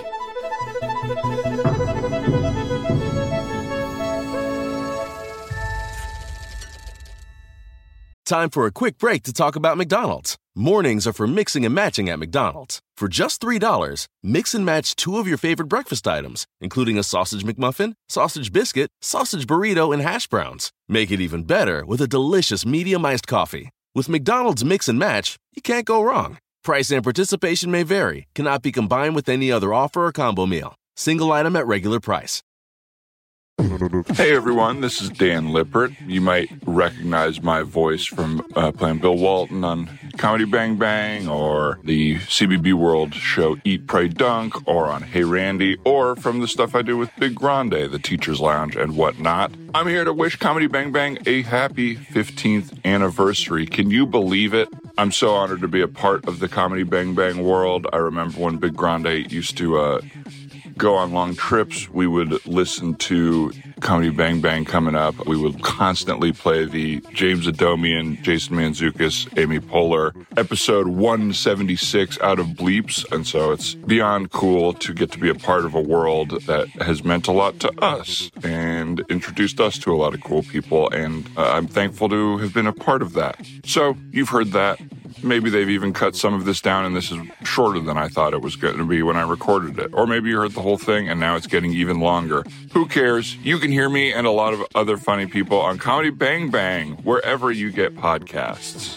Time for a quick break to talk about McDonald's. Mornings are for mixing and matching at McDonald's. For just $3, mix and match 2 of your favorite breakfast items, including a sausage McMuffin, sausage biscuit, sausage burrito, and hash browns. Make it even better with a delicious medium iced coffee. With McDonald's Mix and Match, you can't go wrong. Price and participation may vary. Cannot be combined with any other offer or combo meal. Single item at regular price. Hey everyone, this is Dan Lippert. You might recognize my voice from playing Bill Walton on Comedy Bang Bang, or the CBB World show Eat, Pray, Dunk, or on Hey Randy, or from the stuff I do with Big Grande, the Teacher's Lounge, and whatnot. I'm here to wish Comedy Bang Bang a happy 15th anniversary. Can you believe it? I'm so honored to be a part of the Comedy Bang Bang world. I remember when Big Grande used to go on long trips, we would listen to Comedy Bang Bang coming up. We would constantly play the James Adomian, Jason Mantzoukas, Amy Poehler, episode 176 out of Bleeps. And so it's beyond cool to get to be a part of a world that has meant a lot to us and introduced us to a lot of cool people. And I'm thankful to have been a part of that. So you've heard that. Maybe they've even cut some of this down and this is shorter than I thought it was going to be when I recorded it. Or maybe you heard the whole thing and now it's getting even longer. Who cares? You can hear me and a lot of other funny people on Comedy Bang Bang, wherever you get podcasts.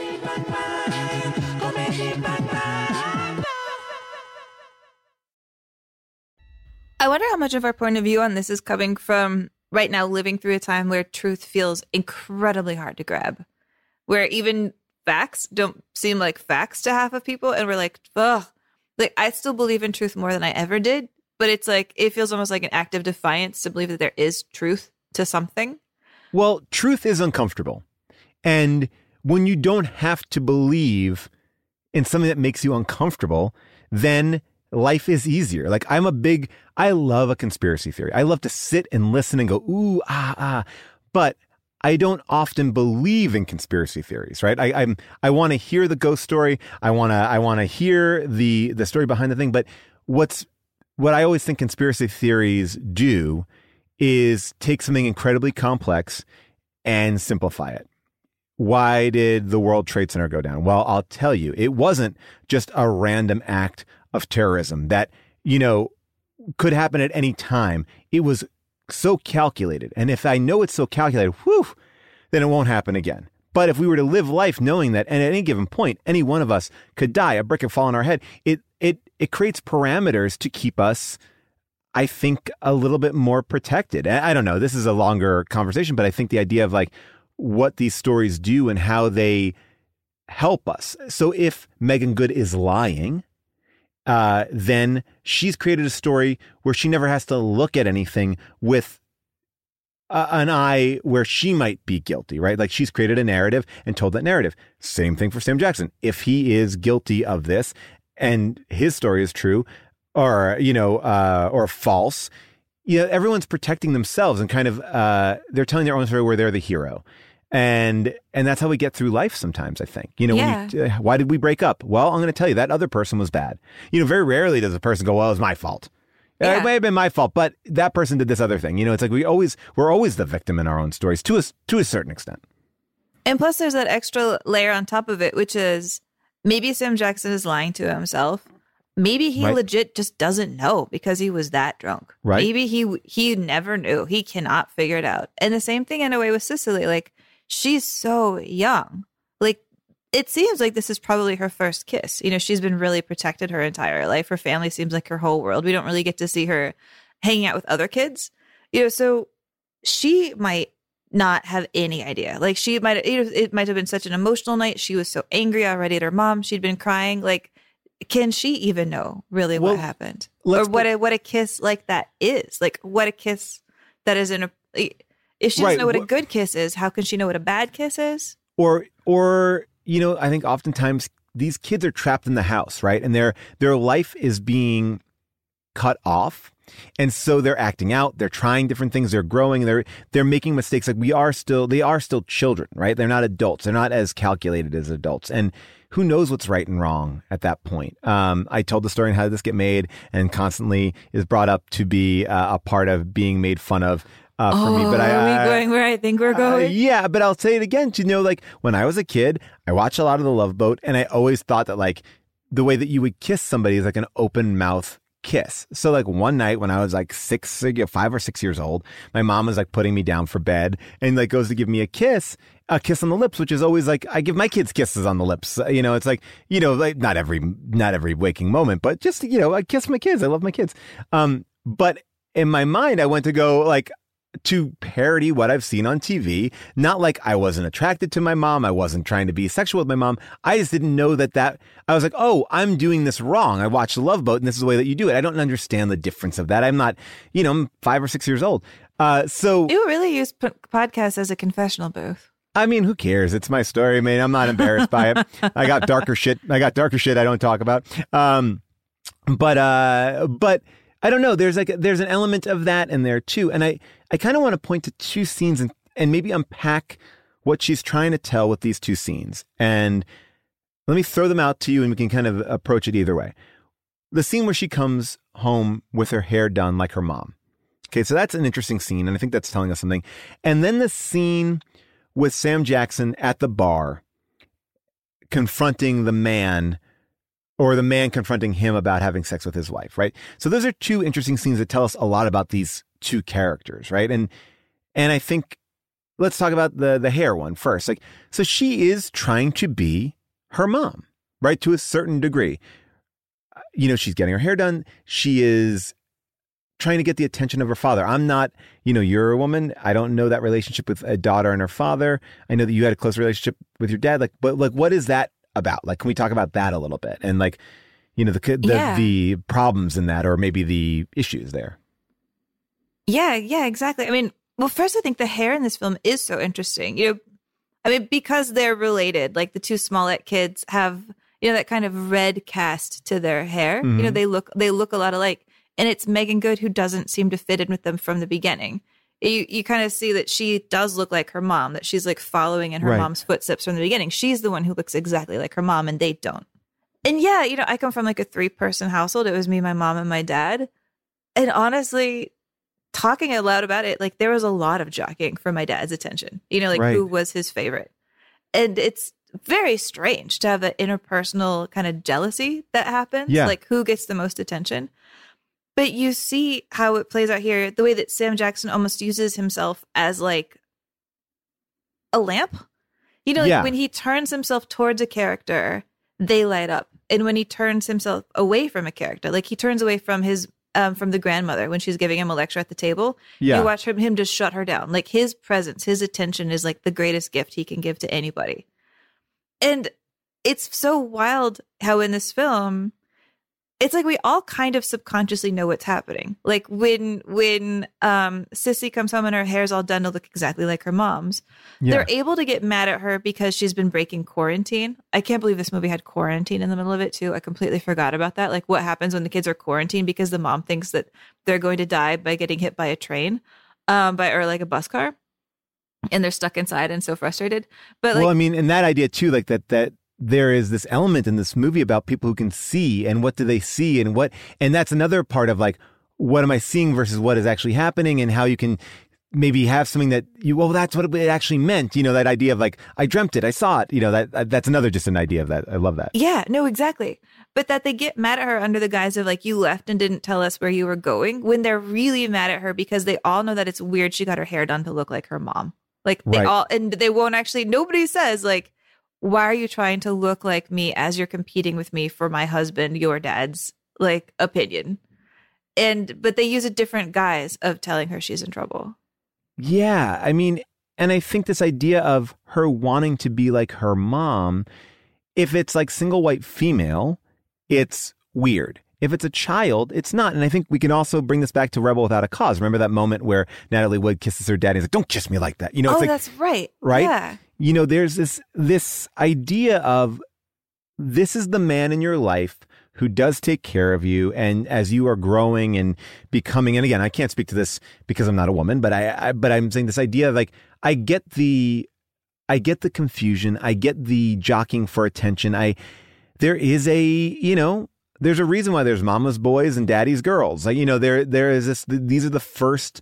I wonder how much of our point of view on this is coming from right now living through a time where truth feels incredibly hard to grab, where even facts don't seem like facts to half of people, and we're like, ugh. Like, I still believe in truth more than I ever did, but it's like, it feels almost like an act of defiance to believe that there is truth to something. Well, truth is uncomfortable. And when you don't have to believe in something that makes you uncomfortable, then life is easier. Like, I love a conspiracy theory. I love to sit and listen and go, ooh, but I don't often believe in conspiracy theories, right? I want to hear the ghost story. I want to hear the story behind the thing. But what I always think conspiracy theories do is take something incredibly complex and simplify it. Why did the World Trade Center go down? Well, I'll tell you, it wasn't just a random act of terrorism that, could happen at any time. It was so calculated. And if I know it's so calculated, then it won't happen again. But if we were to live life knowing that, and at any given point, any one of us could die, a brick could fall on our head, it creates parameters to keep us, I think, a little bit more protected. I don't know. This is a longer conversation, but I think the idea of like what these stories do and how they help us. So if Meagan Good is lying, then she's created a story where she never has to look at anything with an eye where she might be guilty, right? Like, she's created a narrative and told that narrative. Same thing for Sam Jackson. If he is guilty of this and his story is true or false, everyone's protecting themselves and kind of, they're telling their own story where they're the hero. And that's how we get through life sometimes, I think. Why did we break up? Well, I'm going to tell you, that other person was bad. Very rarely does a person go, well, it was my fault. Yeah. It may have been my fault, but that person did this other thing. It's like we're always the victim in our own stories to a certain extent. And plus there's that extra layer on top of it, which is maybe Sam Jackson is lying to himself. Maybe he legit just doesn't know because he was that drunk. Right. Maybe he never knew. He cannot figure it out. And the same thing in a way with Cicely. Like, she's so young. Like, it seems like this is probably her first kiss. She's been really protected her entire life. Her family seems like her whole world. We don't really get to see her hanging out with other kids. So she might not have any idea. Like it might have been such an emotional night. She was so angry already at her mom. She'd been crying. Like, can she even know really what happened? Or what a kiss like that is? Like, what a kiss that is if she doesn't know what a good kiss is, how can she know what a bad kiss is? Or I think oftentimes these kids are trapped in the house, right? And their life is being cut off. And so they're acting out, they're trying different things, they're growing, they're making mistakes. Like they are still children, right? They're not adults. They're not as calculated as adults. And who knows what's right and wrong at that point? I told the story on How Did This Get Made, and constantly is brought up to be a part of being made fun of for me. But are we going where I think we're going? Yeah, but I'll say it again. Like when I was a kid, I watched a lot of The Love Boat, and I always thought that like the way that you would kiss somebody is like an open mouth kiss. So like one night when I was like 5 or 6 years old, my mom was like putting me down for bed and like goes to give me a kiss on the lips, which is always like, I give my kids kisses on the lips. It's like, like not every waking moment, but just, I kiss my kids. I love my kids. But in my mind, I went to go like, to parody what I've seen on TV. Not like I wasn't attracted to my mom. I wasn't trying to be sexual with my mom. I just didn't know that I was like, oh, I'm doing this wrong. I watched The Love Boat and this is the way that you do it. I don't understand the difference of that. I'm not, I'm 5 or 6 years old. So you really use podcasts as a confessional booth. I mean, who cares? It's my story, man. I'm not embarrassed by it. I got darker shit I don't talk about. But I don't know. There's an element of that in there too. And I kind of want to point to two scenes and maybe unpack what she's trying to tell with these two scenes. And let me throw them out to you and we can kind of approach it either way. The scene where she comes home with her hair done like her mom. Okay, so that's an interesting scene. And I think that's telling us something. And then the scene with Sam Jackson at the bar confronting the man, or the man confronting him about having sex with his wife, right? So those are two interesting scenes that tell us a lot about these two characters, right? And I think let's talk about the hair one first. Like, so she is trying to be her mom, right? To a certain degree. She's getting her hair done. She is trying to get the attention of her father. I'm not, you're a woman. I don't know that relationship with a daughter and her father. I know that you had a close relationship with your dad. But what is that about? Like, can we talk about that a little bit? And like, the problems in that, or maybe the issues there. Yeah, exactly. I mean, well, first, I think the hair in this film is so interesting. Because they're related, like the two Smollett kids have, that kind of red cast to their hair. Mm-hmm. They look a lot alike. And it's Megan Good who doesn't seem to fit in with them from the beginning. You kind of see that she does look like her mom, that she's like following in her mom's footsteps from the beginning. She's the one who looks exactly like her mom and they don't. And yeah, I come from like a 3-person household. It was me, my mom, and my dad. And honestly, talking out loud about it, like there was a lot of jockeying for my dad's attention, who was his favorite. And it's very strange to have that interpersonal kind of jealousy that happens. Yeah. Like who gets the most attention. But you see how it plays out here, the way that Sam Jackson almost uses himself as like a lamp. When he turns himself towards a character, they light up. And when he turns himself away from a character, like he turns away from his from the grandmother when she's giving him a lecture at the table, you watch him just shut her down. Like his presence, his attention is like the greatest gift he can give to anybody. And it's so wild how in this film, it's like we all kind of subconsciously know what's happening. Like when Sissy comes home and her hair's all done to look exactly like her mom's, they're able to get mad at her because she's been breaking quarantine. I can't believe this movie had quarantine in the middle of it too. I completely forgot about that. Like what happens when the kids are quarantined because the mom thinks that they're going to die by getting hit by a train, or like a bus car, and they're stuck inside and so frustrated. But like, well, I mean, and that idea too, like that there is this element in this movie about people who can see and what do they see and that's another part of like, what am I seeing versus what is actually happening, and how you can maybe have something that that's what it actually meant. That idea of like, I dreamt it, I saw it, that's another, just an idea of that. I love that. Yeah, no, exactly. But that they get mad at her under the guise of like, you left and didn't tell us where you were going, when they're really mad at her because they all know that it's weird she got her hair done to look like her mom. Like they all, and they won't actually, nobody says like, why are you trying to look like me as you're competing with me for my husband, your dad's like opinion? But they use a different guise of telling her she's in trouble. Yeah. I mean, And I think this idea of her wanting to be like her mom, if it's like single white female, it's weird. If it's a child, it's not. And I think we can also bring this back to Rebel Without a Cause. Remember that moment where Natalie Wood kisses her dad? He's like, don't kiss me like that. You know, it's like, that's right. Right? Yeah. You know, there's this idea of this is the man in your life who does take care of you. And as you are growing and becoming, and again, I can't speak to this because I'm not a woman, but I'm saying this idea of like, I get the confusion. I get the jockeying for attention. There is there's a reason why there's mama's boys and daddy's girls. Like, you know, there is this, these are the first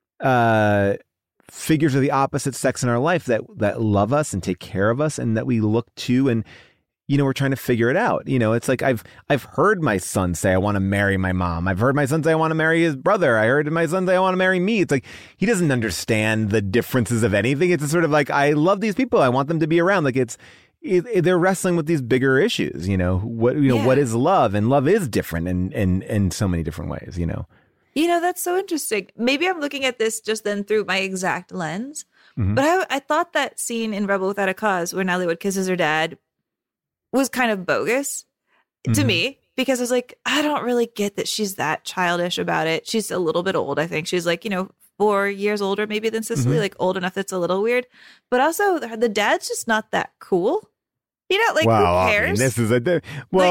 figures of the opposite sex in our life that love us and take care of us and that we look to, and, you know, we're trying to figure it out. You know, it's like I've heard my son say, I want to marry my mom. I've heard my son say, I want to marry his brother. I heard my son say, I want to marry me. It's like, he doesn't understand the differences of anything. It's sort of like, I love these people. I want them to be around. Like they're wrestling with these bigger issues, you know, what is love, and love is different in so many different ways, you know? You know, that's so interesting. Maybe I'm looking at this just then through my exact lens, but I thought that scene in Rebel Without a Cause where Natalie Wood kisses her dad was kind of bogus to me, because I was like, I don't really get that she's that childish about it. She's a little bit old. I think she's like, 4 years older maybe than Cicely, like old enough that's a little weird. But also the dad's just not that cool. You know, like, who cares? I mean,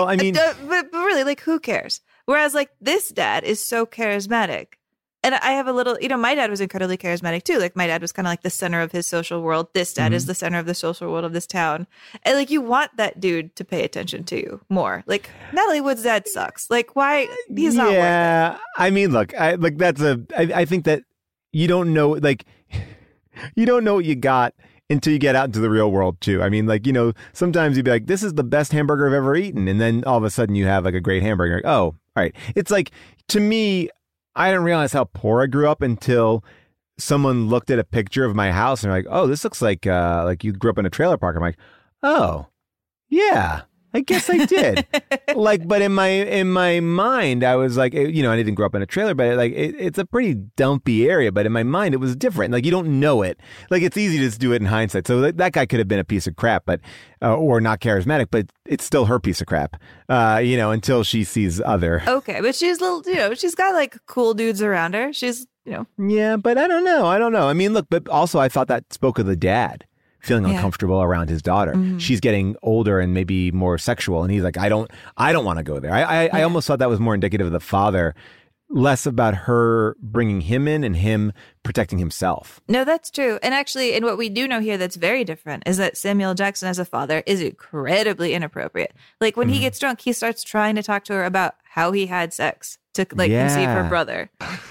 but really, like, who cares? Whereas, like, this dad is so charismatic. And I have a little, my dad was incredibly charismatic too. Like, my dad was kind of like the center of his social world. This dad is the center of the social world of this town. And, like, you want that dude to pay attention to you more. Like, Natalie Wood's dad sucks. Like, why? He's not worth it. Yeah. I mean, look, I think that you don't know, like, you don't know what you got until you get out into the real world too. I mean, like, sometimes you'd be like, this is the best hamburger I've ever eaten. And then all of a sudden you have like a great hamburger. Like, oh, all right. It's like, to me, I didn't realize how poor I grew up until someone looked at a picture of my house and they're like, oh, this looks like you grew up in a trailer park. I'm like, oh, yeah, I guess I did. But in my mind, I was like, I didn't grow up in a trailer, but it's a pretty dumpy area. But in my mind, it was different. Like, you don't know it. Like, it's easy to just do it in hindsight. So that guy could have been a piece of crap, but or not charismatic, but it's still her piece of crap. Until she sees other. Okay, but she's she's got like cool dudes around her. She's Yeah, but I don't know. I mean, look, but also I thought that spoke of the dad feeling uncomfortable around his daughter. She's getting older and maybe more sexual, and he's like, I don't want to go there. I almost thought that was more indicative of the father, less about her bringing him in and him protecting himself. No, that's true. And actually, and what we do know here that's very different is that Samuel Jackson as a father is incredibly inappropriate. Like, when he gets drunk, he starts trying to talk to her about how he had sex to conceive her brother.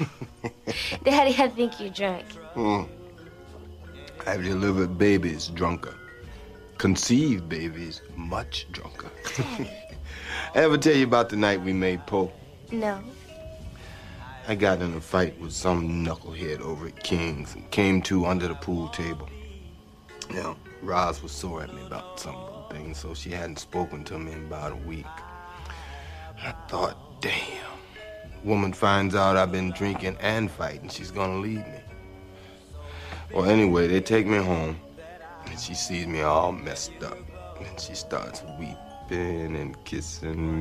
Daddy, I think you drank. Have delivered babies drunker. Conceived babies much drunker. I ever tell you about the night we made Poe? No. I got in a fight with some knucklehead over at King's and came to under the pool table. Roz was sore at me about some things, so she hadn't spoken to me in about a week. I thought, damn, woman finds out I've been drinking and fighting, she's gonna leave me. Well, anyway, they take me home, and she sees me all messed up, and she starts weeping and kissing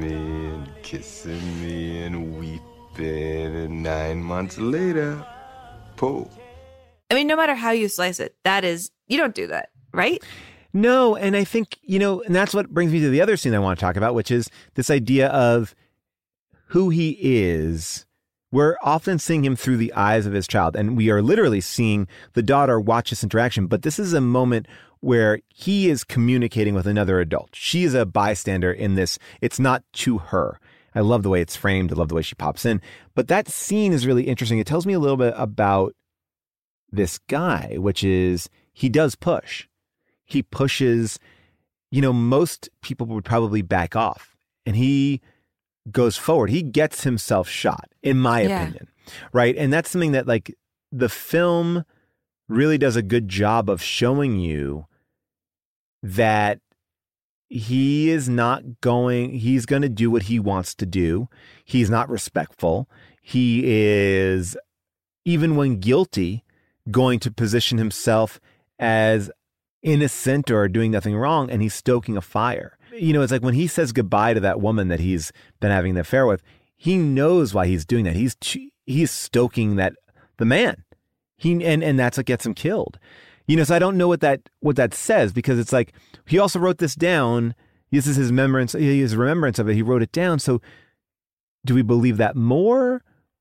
me and weeping, and 9 months later, Poe. I mean, no matter how you slice it, you don't do that, right? No, and I think, and that's what brings me to the other scene I want to talk about, which is this idea of who he is. We're often seeing him through the eyes of his child, and we are literally seeing the daughter watch this interaction. But this is a moment where he is communicating with another adult. She is a bystander in this. It's not to her. I love the way it's framed. I love the way she pops in. But that scene is really interesting. It tells me a little bit about this guy, which is he does push. He pushes, most people would probably back off, and he goes forward. He gets himself shot, in my opinion. Right. And that's something that, like, the film really does a good job of showing you that he's going to do what he wants to do. He's not respectful. He is, even when guilty, going to position himself as innocent or doing nothing wrong, and he's stoking a fire. You know, it's like when he says goodbye to that woman that he's been having the affair with, he knows why he's doing that. He's stoking the man. And that's what gets him killed. You know, so I don't know what that says, because it's like he also wrote this down. This is his remembrance of it. He wrote it down. So do we believe that more?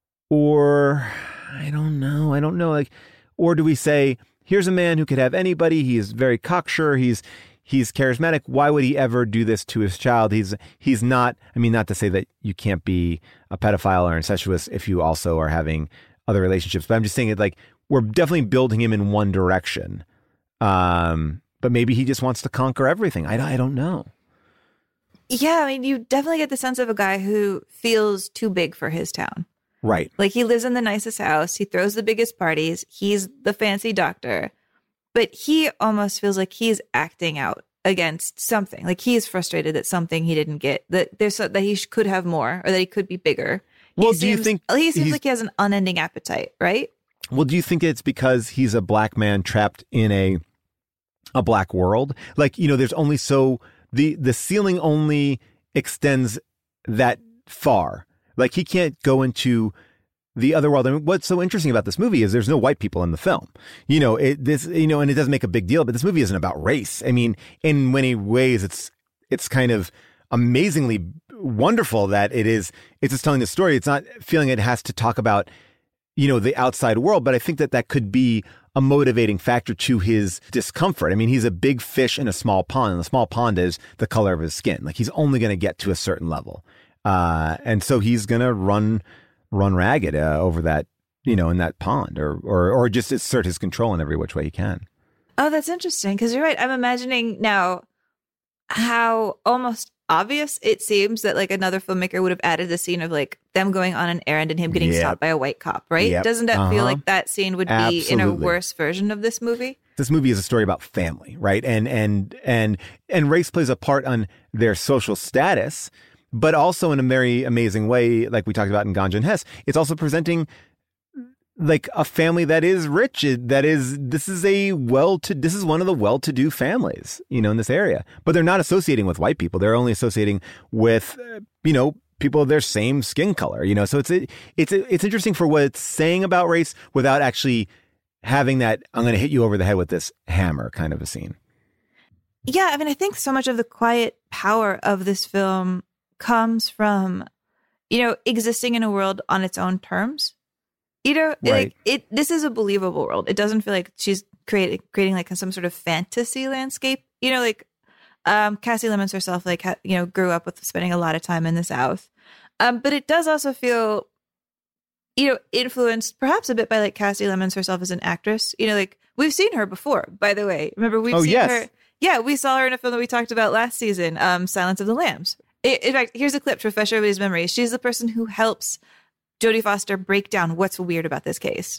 Or I don't know. Like, or do we say, here's a man who could have anybody. He is very cocksure. He's charismatic. Why would he ever do this to his child? He's not, I mean, not to say that you can't be a pedophile or incestuous if you also are having other relationships, but I'm just saying it like, we're definitely building him in one direction. But maybe he just wants to conquer everything. I don't know. Yeah, I mean, you definitely get the sense of a guy who feels too big for his town. Right. Like, he lives in the nicest house. He throws the biggest parties. He's the fancy doctor. But he almost feels like he's acting out against something. Like, he is frustrated that something he didn't get, that he could have more, or that he could be bigger. Well, do you think he seems like he has an unending appetite, right? Well, do you think it's because he's a black man trapped in a black world? Like, you know, there's only the ceiling only extends that far. Like, he can't go into the other world. I mean, what's so interesting about this movie is there's no white people in the film. You know, and it doesn't make a big deal, but this movie isn't about race. I mean, in many ways, it's kind of amazingly wonderful that it's just telling the story. It's not feeling it has to talk about, you know, the outside world, but I think that could be a motivating factor to his discomfort. I mean, he's a big fish in a small pond, and the small pond is the color of his skin. Like, he's only going to get to a certain level. And so he's going to run ragged over that, you know, in that pond, or just assert his control in every which way he can. Oh, that's interesting, because you're right. I'm imagining now how almost obvious it seems that like another filmmaker would have added the scene of like them going on an errand and him getting stopped by a white cop, right? Yep. Doesn't that feel like that scene would be in a worse version of this movie? This movie is a story about family, right? And race plays a part on their social status, but also in a very amazing way, like we talked about in Ganja and Hess, it's also presenting like a family that is rich. This is one of the well-to-do families, you know, in this area, but they're not associating with white people. They're only associating with, you know, people of their same skin color, you know? So it's interesting for what it's saying about race without actually having that, I'm going to hit you over the head with this hammer kind of a scene. Yeah. I mean, I think so much of the quiet power of this film comes from, you know, existing in a world on its own terms. You know, right. Like this is a believable world. It doesn't feel like she's creating like some sort of fantasy landscape. You know, like Kasi Lemmons herself, like grew up with spending a lot of time in the South, but it does also feel, you know, influenced perhaps a bit by like Kasi Lemmons herself as an actress. You know, like we've seen her before. By the way, remember we've seen her. Yeah, we saw her in a film that we talked about last season, Silence of the Lambs. In fact, here's a clip to refresh everybody's memory. She's the person who helps Jodie Foster break down what's weird about this case.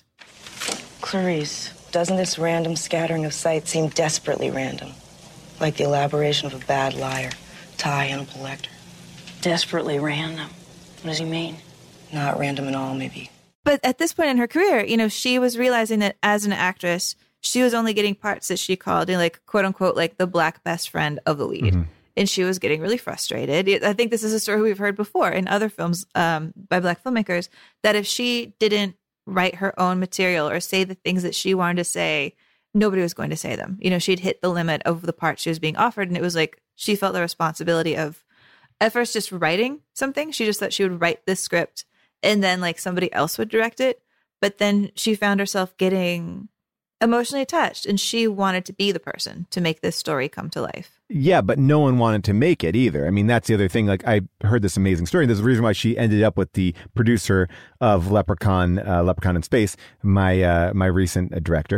Clarice, doesn't this random scattering of sight seem desperately random? Like the elaboration of a bad liar, Ty Hannibal Lecter. Desperately random? What does he mean? Not random at all, maybe. But at this point in her career, you know, she was realizing that as an actress, she was only getting parts that she called, like, quote unquote, like the black best friend of the lead. Mm-hmm. And she was getting really frustrated. I think this is a story we've heard before in other films by Black filmmakers, that if she didn't write her own material or say the things that she wanted to say, nobody was going to say them. You know, she'd hit the limit of the part she was being offered. And it was like she felt the responsibility of, at first, just writing something. She just thought she would write this script and then like somebody else would direct it. But then she found herself getting emotionally attached, and she wanted to be the person to make this story come to life. Yeah, but no one wanted to make it either. I mean, that's the other thing. Like, I heard this amazing story. There's a reason why she ended up with the producer of Leprechaun in Space, my recent director,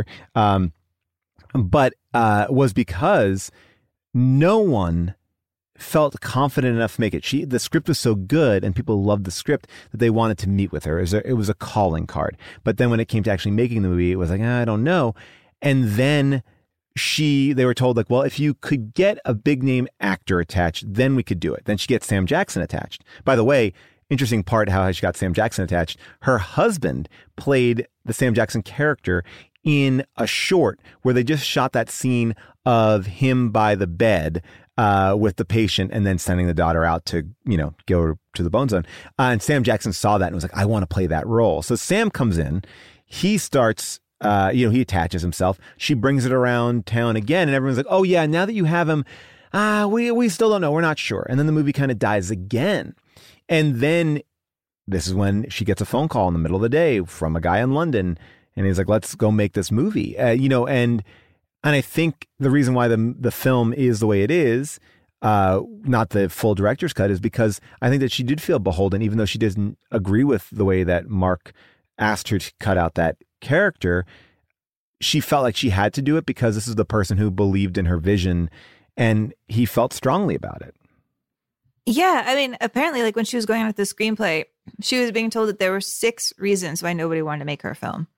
but was because no one felt confident enough to make it. The script was so good and people loved the script that they wanted to meet with her. It was a calling card. But then when it came to actually making the movie, it was like, I don't know. And then they were told, like, well, if you could get a big name actor attached, then we could do it. Then she gets Sam Jackson attached. By the way, interesting part how she got Sam Jackson attached. Her husband played the Sam Jackson character in a short where they just shot that scene of him by the bed with the patient and then sending the daughter out to, go to the bone zone. And Sam Jackson saw that and was like, I want to play that role. So Sam comes in, he starts, he attaches himself. She brings it around town again and everyone's like, oh yeah, now that you have him, we still don't know. We're not sure. And then the movie kind of dies again. And then this is when she gets a phone call in the middle of the day from a guy in London. And he's like, let's go make this movie. And I think the reason why the film is the way it is, not the full director's cut, is because I think that she did feel beholden, even though she doesn't agree with the way that Mark asked her to cut out that character. She felt like she had to do it because this is the person who believed in her vision, and he felt strongly about it. Yeah, I mean, apparently, like when she was going on with the screenplay, she was being told that there were 6 reasons why nobody wanted to make her a film.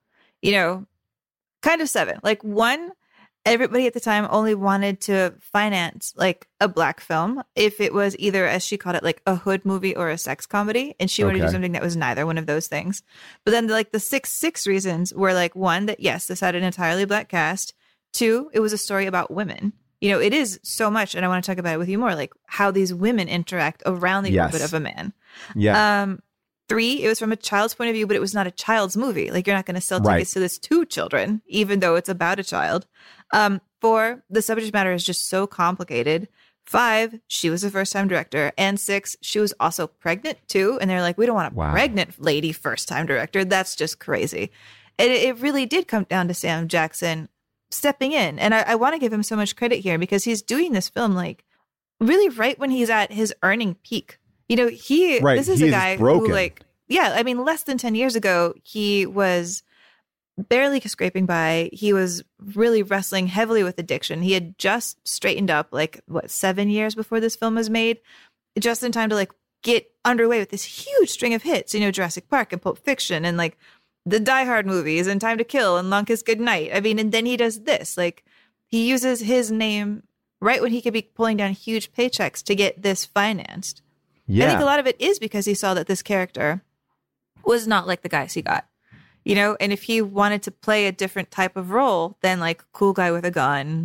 Kind of 7. Like 1, everybody at the time only wanted to finance like a black film if it was either, as she called it, like a hood movie or a sex comedy, and she wanted to do something that was neither one of those things. But then like the six reasons were like, 1, that yes, this had an entirely black cast. 2, it was a story about women. It is so much, and I want to talk about it with you more, like how these women interact around the orbit of a man. Yeah. 3, it was from a child's point of view, but it was not a child's movie. Like you're not going to sell tickets to this to children, even though it's about a child. 4, the subject matter is just so complicated. 5, she was a first-time director. And 6, she was also pregnant too. And they're like, we don't want a pregnant lady first-time director. That's just crazy. And it really did come down to Sam Jackson stepping in. And I want to give him so much credit here because he's doing this film like really right when he's at his earning peak. This is a guy who less than 10 years ago, he was barely scraping by. He was really wrestling heavily with addiction. He had just straightened up 7 years before this film was made, just in time to get underway with this huge string of hits, Jurassic Park and Pulp Fiction and the Die Hard movies and Time to Kill and Long Kiss Goodnight. I mean, and then he does this, he uses his name right when he could be pulling down huge paychecks to get this financed. Yeah. I think a lot of it is because he saw that this character was not like the guys he got, and if he wanted to play a different type of role than cool guy with a gun,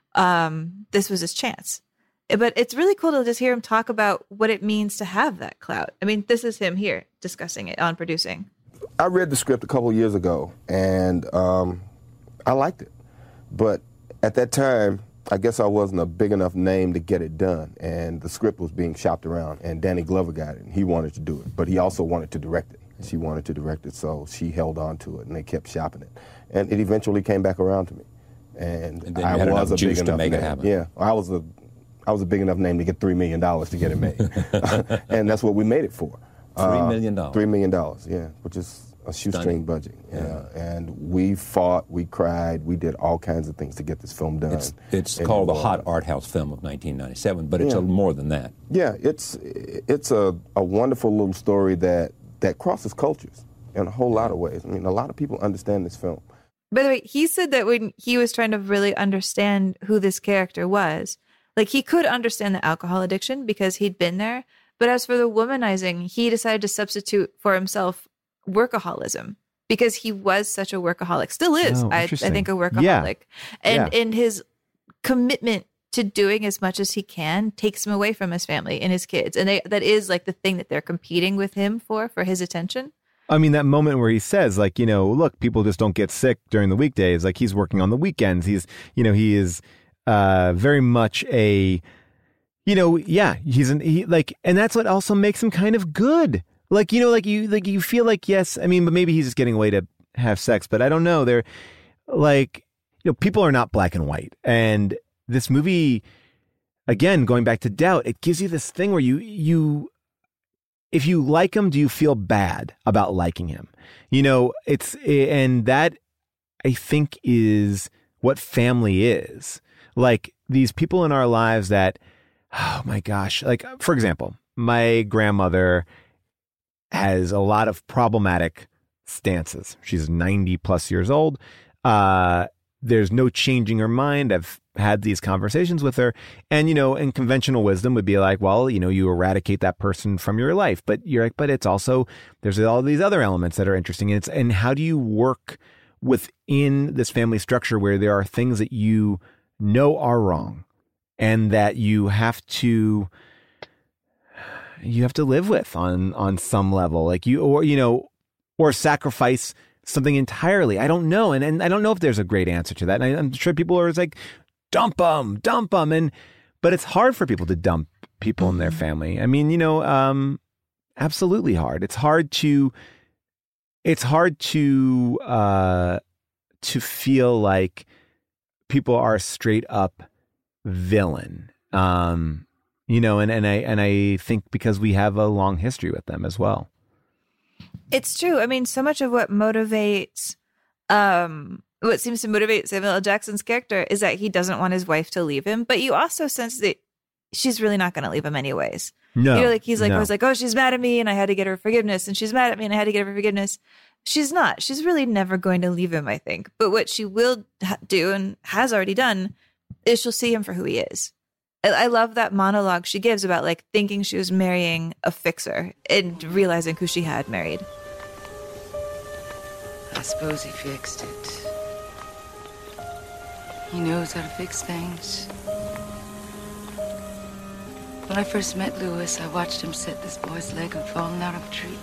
this was his chance. But it's really cool to just hear him talk about what it means to have that clout. I mean, this is him here discussing it on producing. I read the script a couple of years ago, and I liked it. But at that time, I guess I wasn't a big enough name to get it done, and the script was being shopped around, and Danny Glover got it, and he wanted to do it, but he also wanted to direct it. She wanted to direct it, so she held on to it, and they kept shopping it. And it eventually came back around to me. And then I was a big enough name. Yeah, I was a big enough name to get $3 million to get it made. And that's what we made it for. $3 million. $3 million, yeah, which is a shoestring budget. Yeah. And we fought, we cried, we did all kinds of things to get this film done. It's called the hot art house film of 1997, but it's a little more than that. Yeah, it's a wonderful little story that crosses cultures in a whole lot of ways. I mean, a lot of people understand this film. By the way, he said that when he was trying to really understand who this character was, he could understand the alcohol addiction because he'd been there. But as for the womanizing, he decided to substitute for himself workaholism because he was such a workaholic, still is, I think, a workaholic. Yeah. And his commitment to doing as much as he can takes him away from his family and his kids. And that is the thing that they're competing with him for his attention. I mean, that moment where he says, look, people just don't get sick during the weekdays. He's working on the weekends. He is very much a, and that's what also makes him kind of good. You feel like, yes, I mean, but maybe he's just getting away to have sex, but I don't know. They're people are not black and white. And this movie, again, going back to Doubt, it gives you this thing where you if you like him, do you feel bad about liking him? And that I think is what family is. These people in our lives that, oh my gosh, for example, my grandmother has a lot of problematic stances. She's 90 plus years old. There's no changing her mind. I've had these conversations with her, and, in conventional wisdom would be well, you eradicate that person from your life, but you're but it's also, there's all these other elements that are interesting. And how do you work within this family structure where there are things that you know are wrong and that you have to live with on some level, like or sacrifice something entirely. I don't know. And I don't know if there's a great answer to that. And I'm sure people are like, dump them. But it's hard for people to dump people in their family. I mean, absolutely hard. It's hard to feel like people are a straight up villain. And I think because we have a long history with them as well. It's true. I mean, so much of what motivates, what seems to motivate Samuel L. Jackson's character is that he doesn't want his wife to leave him. But you also sense that she's really not going to leave him anyways. No, he's always like, oh, she's mad at me and I had to get her forgiveness, and she's mad at me and I had to get her forgiveness. She's not. She's really never going to leave him, I think. But what she will do and has already done is she'll see him for who he is. I love that monologue she gives about like thinking she was marrying a fixer and realizing who she had married. I suppose he fixed it. He knows how to fix things. When I first met Louis, I watched him set this boy's leg and falling out of a tree.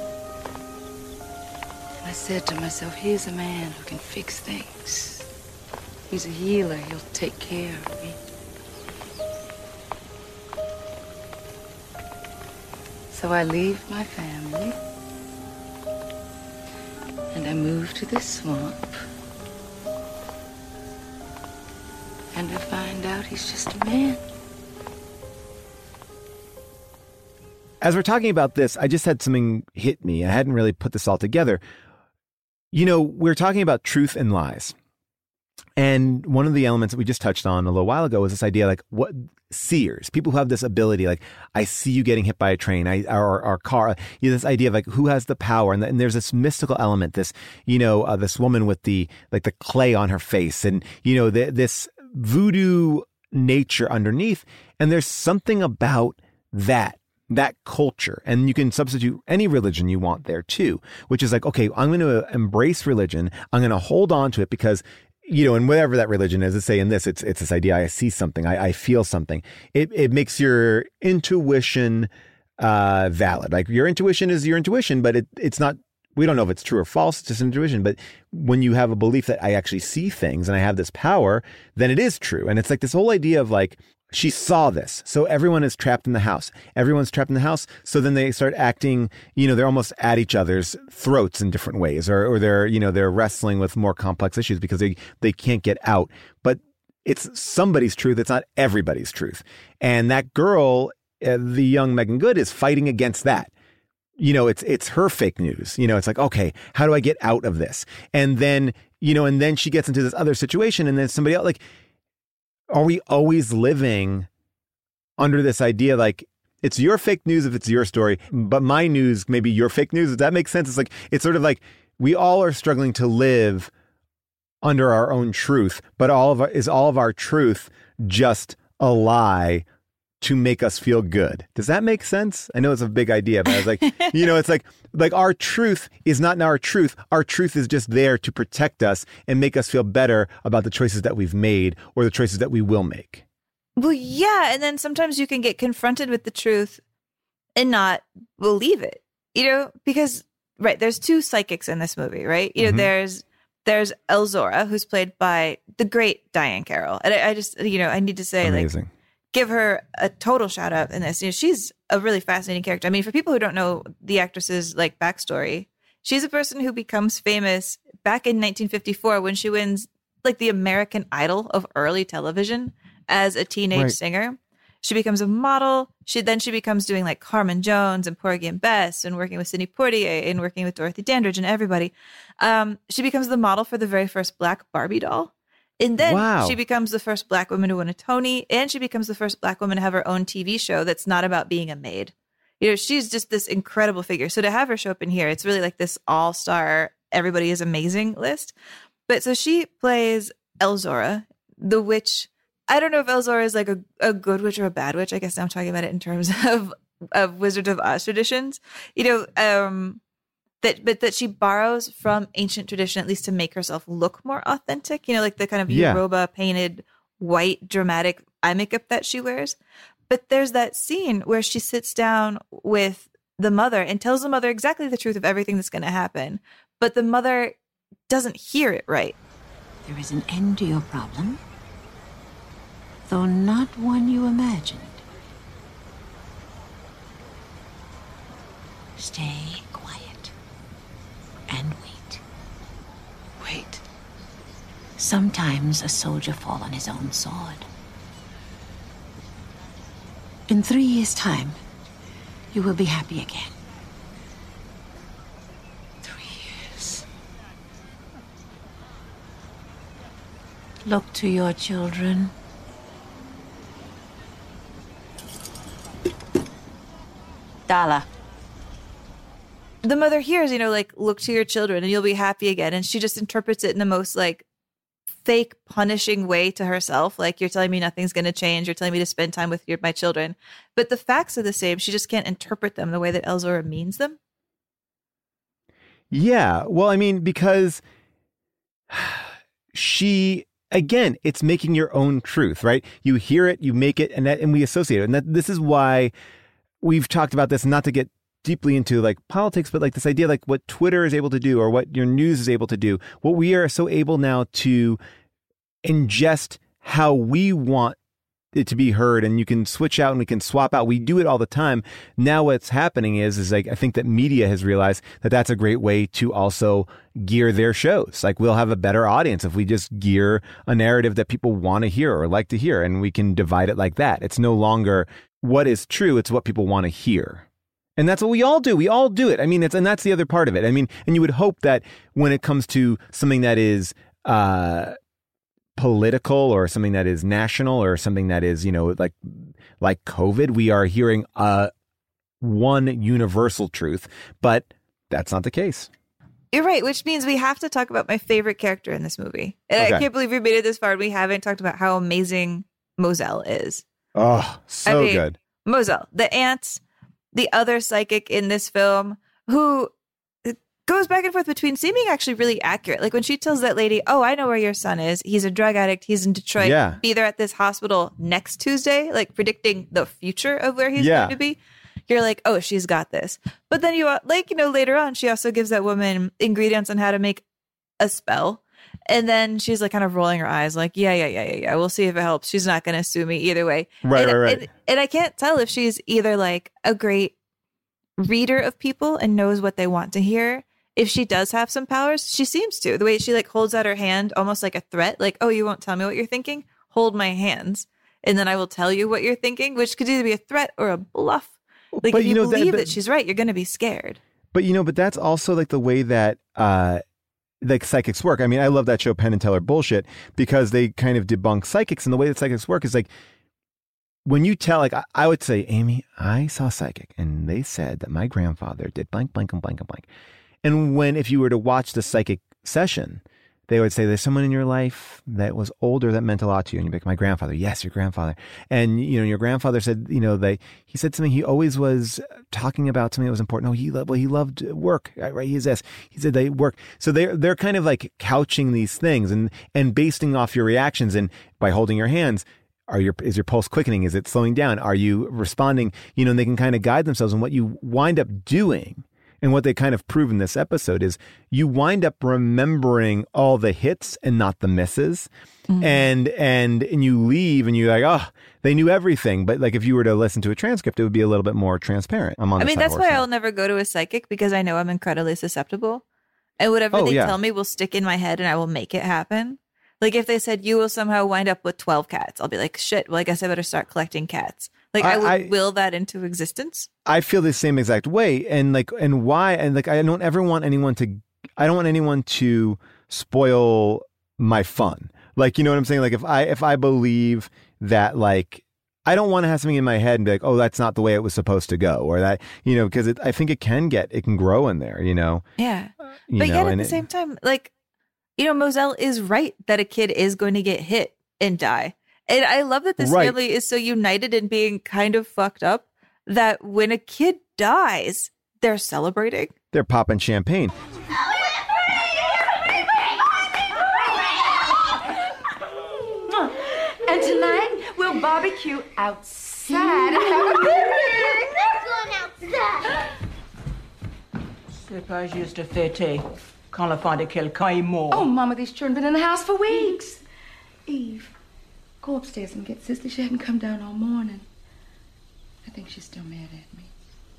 And I said to myself, here's a man who can fix things. He's a healer. He'll take care of me. So I leave my family, and I move to this swamp, and I find out he's just a man. As we're talking about this, I just had something hit me. I hadn't really put this all together. We're talking about truth and lies. And one of the elements that we just touched on a little while ago was this idea, like what seers, people who have this ability, like I see you getting hit by a train, or car, this idea of like who has the power. And there's this mystical element, this, this woman with the clay on her face and, this voodoo nature underneath. And there's something about that culture. And you can substitute any religion you want there too, which is like, okay, I'm going to embrace religion. I'm going to hold on to it because and whatever that religion is, let's say in this, it's this idea, I see something, I feel something. It makes your intuition valid. Like your intuition is your intuition, but it's not, we don't know if it's true or false, it's just intuition. But when you have a belief that I actually see things and I have this power, then it is true. And it's like this whole idea of like, she saw this. So everyone is trapped in the house. Everyone's trapped in the house. So then they start acting, they're almost at each other's throats in different ways, or they're, they're wrestling with more complex issues because they can't get out. But it's somebody's truth. It's not everybody's truth. And that girl, the young Megan Good, is fighting against that. It's her fake news. It's like, okay, how do I get out of this? And then, and then she gets into this other situation, and then somebody else, like, are we always living under this idea like it's your fake news if it's your story, but my news may be your fake news? Does that make sense? It's sort of like we all are struggling to live under our own truth, but all of our truth just a lie to make us feel good? Does that make sense? I know it's a big idea, but I was like, it's like our truth is not our truth. Our truth is just there to protect us and make us feel better about the choices that we've made or the choices that we will make. Well, yeah. And then sometimes you can get confronted with the truth and not believe it, because, right, there's two psychics in this movie, right? There's Elzora, who's played by the great Diahann Carroll. And I just, I need to say, amazing. Give her a total shout out in this. She's a really fascinating character. I mean, for people who don't know the actress's backstory, she's a person who becomes famous back in 1954 when she wins the American Idol of early television as a teenage singer. She becomes a model. She becomes doing Carmen Jones and Porgy and Bess and working with Sidney Poitier and working with Dorothy Dandridge and everybody. She becomes the model for the very first Black Barbie doll. And then she becomes the first Black woman to win a Tony, and she becomes the first Black woman to have her own TV show that's not about being a maid. She's just this incredible figure. So to have her show up in here, it's really like this all-star, everybody is amazing list. But so she plays Elzora, the witch. I don't know if Elzora is a good witch or a bad witch. I guess I'm talking about it in terms of Wizard of Oz traditions. that she borrows from ancient tradition, at least to make herself look more authentic. You know, like the kind of Yoruba painted white dramatic eye makeup that she wears. But there's that scene where she sits down with the mother and tells the mother exactly the truth of everything that's going to happen. But the mother doesn't hear it right. There is an end to your problem, though not one you imagined. Stay quiet and wait. Wait. Sometimes a soldier falls on his own sword. In 3 years' time, you will be happy again. 3 years. Look to your children. Dala. The mother hears, you know, like, look to your children and you'll be happy again. And she just interprets it in the most, like, fake punishing way to herself. Like, you're telling me nothing's going to change. You're telling me to spend time with my children. But the facts are the same. She just can't interpret them the way that Elzora means them. Yeah. Well, I mean, because she, again, it's making your own truth, right? You hear it, you make it, and we associate it. And this is why we've talked about this, not to get deeply into like politics, but like this idea, like what Twitter is able to do or what your news is able to do, what we are so able now to ingest how we want it to be heard, and you can switch out and we can swap out. We do it all the time. Now what's happening is like, I think that media has realized that that's a great way to also gear their shows. Like, we'll have a better audience if we just gear a narrative that people want to hear or like to hear, and we can divide it like that. It's no longer what is true. It's what people want to hear. And that's what we all do. We all do it. I mean, and that's the other part of it. I mean, and you would hope that when it comes to something that is political or something that is national or something that is, you know, like COVID, we are hearing one universal truth, but that's not the case. You're right, which means we have to talk about my favorite character in this movie. And Okay. I can't believe we made it this far and we haven't talked about how amazing Moselle is. Oh, so good. Moselle, the aunt, the other psychic in this film, who goes back and forth between seeming actually really accurate. Like when she tells that lady, oh, I know where your son is. He's a drug addict. He's in Detroit. Yeah. Be there at this hospital next Tuesday, like predicting the future of where he's going to be. You're like, oh, she's got this. But then later on, she also gives that woman ingredients on how to make a spell. And then she's like kind of rolling her eyes like, yeah. We'll see if it helps. She's not going to sue me either way. Right. And I can't tell if she's either like a great reader of people and knows what they want to hear. If she does have some powers, she seems to. The way she like holds out her hand, almost like a threat, like, oh, you won't tell me what you're thinking? Hold my hands. And then I will tell you what you're thinking, which could either be a threat or a bluff. Like, But if you you know, believe but that she's right, you're going to be scared. But that's also like the way that like psychics work. I mean, I love that show Penn and Teller Bullshit because they kind of debunk psychics, and the way that psychics work is like when you tell, like I would say, Amy, I saw a psychic and they said that my grandfather did blank, blank, and blank, and blank. And if you were to watch the psychic session, they would say, there's someone in your life that was older that meant a lot to you. And you'd be like, my grandfather. Yes, your grandfather. And, your grandfather said, he said something, he always was talking about something that was important. No, he loved work, right? He is this. He said they work. So they're kind of like couching these things and basing off your reactions. And by holding your hands, is your pulse quickening? Is it slowing down? Are you responding? And they can kind of guide themselves. And what you wind up doing, and what they kind of prove in this episode, is you wind up remembering all the hits and not the misses. Mm-hmm. And you leave and you're like, oh, they knew everything. But like if you were to listen to a transcript, it would be a little bit more transparent. That's why I'll never go to a psychic, because I know I'm incredibly susceptible. And whatever they tell me will stick in my head and I will make it happen. Like if they said you will somehow wind up with 12 cats, I'll be like, shit, well, I guess I better start collecting cats. Like I would will that into existence. I feel the same exact way. And why? And like, I don't want anyone to spoil my fun. Like, you know what I'm saying? Like if I believe that, like, I don't want to have something in my head and be like, oh, that's not the way it was supposed to go, or that, because I think it can grow in there, Yeah. But yet at the same time, like, Moselle is right that a kid is going to get hit and die. And I love that this family is so united in being kind of fucked up that when a kid dies, they're celebrating. they're popping champagne. And tonight we'll barbecue outside. C'est pas juste fêter quand l'enfant de quelqu'un est mort. Oh, Mama, these children been in the house for weeks. Eve, go upstairs and get Sister. She hadn't come down all morning. I think she's still mad at me.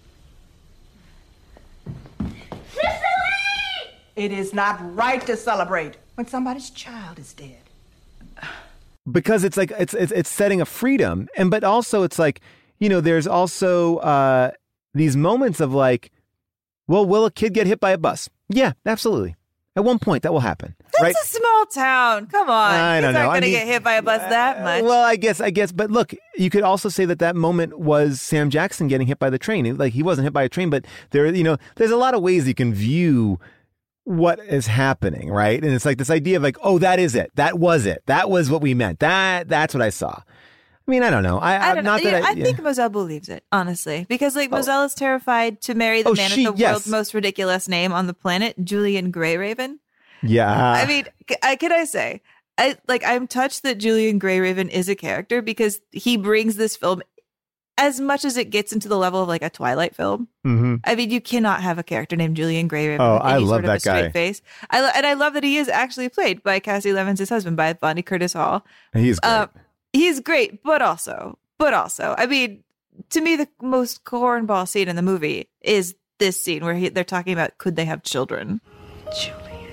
It is not right to celebrate when somebody's child is dead. Because it's like it's setting a freedom, but also it's like, you know, there's also these moments of like, well, will a kid get hit by a bus? Yeah, absolutely. At one point, that will happen. That's right? a small town. Come on. I don't know. Kids aren't going to I mean, get hit by a bus that much. Well, I guess. But look, you could also say that moment was Sam Jackson getting hit by the train. Like, he wasn't hit by a train, but there's a lot of ways you can view what is happening, right? And it's like this idea of like, oh, that is it. That was it. That was what we meant. That's what I saw. I mean, I don't know. I don't know. I think Moselle believes it, honestly, because like Moselle is terrified to marry the man with the world's most ridiculous name on the planet, Julian Greyraven. Yeah. I mean, can I say, I'm touched that Julian Greyraven is a character because he brings this film as much as it gets into the level of like a Twilight film. Mm-hmm. I mean, you cannot have a character named Julian Greyraven. Oh, with any I love sort of that a straight guy. Face. I love that he is actually played by Cassie Levins' husband, by Bonnie Curtis Hall. He's great. He's great, but also, I mean, to me, the most cornball scene in the movie is this scene where they're talking about could they have children. Julian,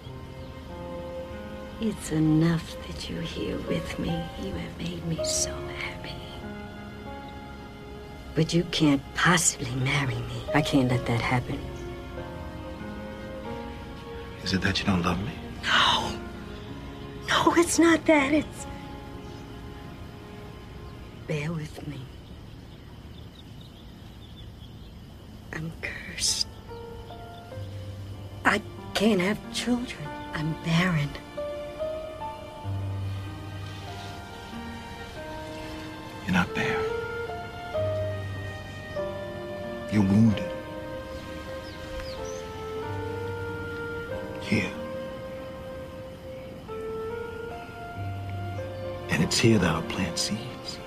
it's enough that you're here with me. You have made me so happy. But you can't possibly marry me. I can't let that happen. Is it that you don't love me? No. No, it's not that. It's... Bear with me. I'm cursed. I can't have children. I'm barren. You're not bare. You're wounded. Here. And it's here that I'll plant seeds.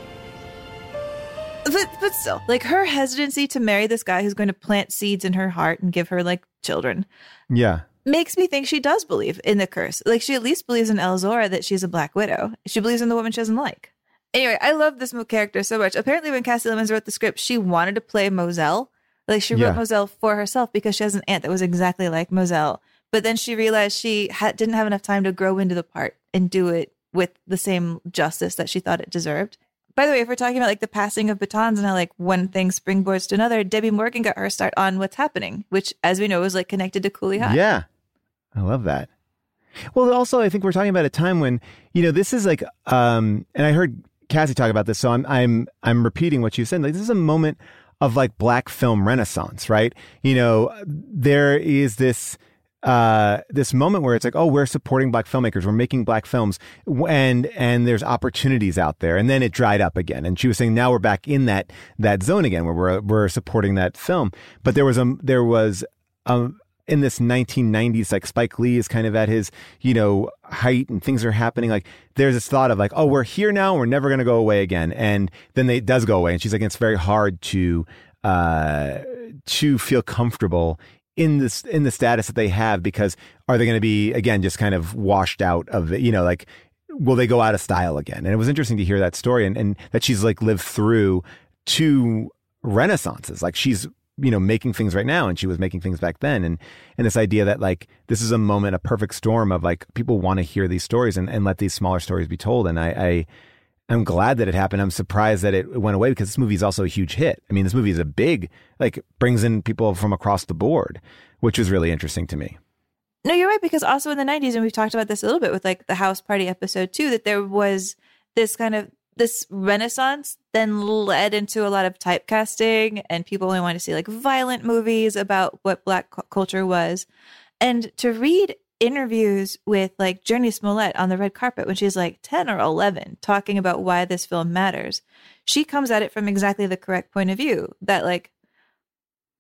But still, like her hesitancy to marry this guy who's going to plant seeds in her heart and give her like children. Yeah. Makes me think she does believe in the curse. Like she at least believes in Elzora that she's a Black Widow. She believes in the woman she doesn't like. Anyway, I love this character so much. Apparently when Cassie Levins wrote the script, she wanted to play Moselle. Like she wrote Moselle for herself because she has an aunt that was exactly like Moselle. But then she realized she didn't have enough time to grow into the part and do it with the same justice that she thought it deserved. By the way, if we're talking about like the passing of batons and how like one thing springboards to another, Debbie Morgan got her start on What's Happening, which, as we know, was like connected to Cooley High. Yeah. I love that. Well, also, I think we're talking about a time when, this is like, and I heard Cassie talk about this, so I'm repeating what you said. Like, this is a moment of like Black film renaissance, right? There is this moment where it's like, oh, we're supporting Black filmmakers, we're making Black films, and there's opportunities out there, and then it dried up again. And she was saying now we're back in that zone again where we're supporting that film. But there was in this 1990s, like Spike Lee is kind of at his, height and things are happening. Like there's this thought of like, oh, we're here now. We're never going to go away again. And then it does go away. And she's like, it's very hard to feel comfortable in the status that they have, because are they going to be, again, just kind of washed out of it, like, will they go out of style again? And it was interesting to hear that story and that she's like lived through two renaissances. Like she's, making things right now, and she was making things back then. And this idea that like, this is a moment, a perfect storm of like, people want to hear these stories and let these smaller stories be told. And I'm glad that it happened. I'm surprised that it went away, because this movie is also a huge hit. I mean, this movie is a big, like, brings in people from across the board, which was really interesting to me. No, you're right, because also in the 90s, and we've talked about this a little bit with like the House Party episode too, that there was this kind of this renaissance then led into a lot of typecasting, and people only wanted to see like violent movies about what Black culture was. And to read interviews with like Jurnee Smollett on the red carpet when she's like 10 or 11 talking about why this film matters, she comes at it from exactly the correct point of view, that like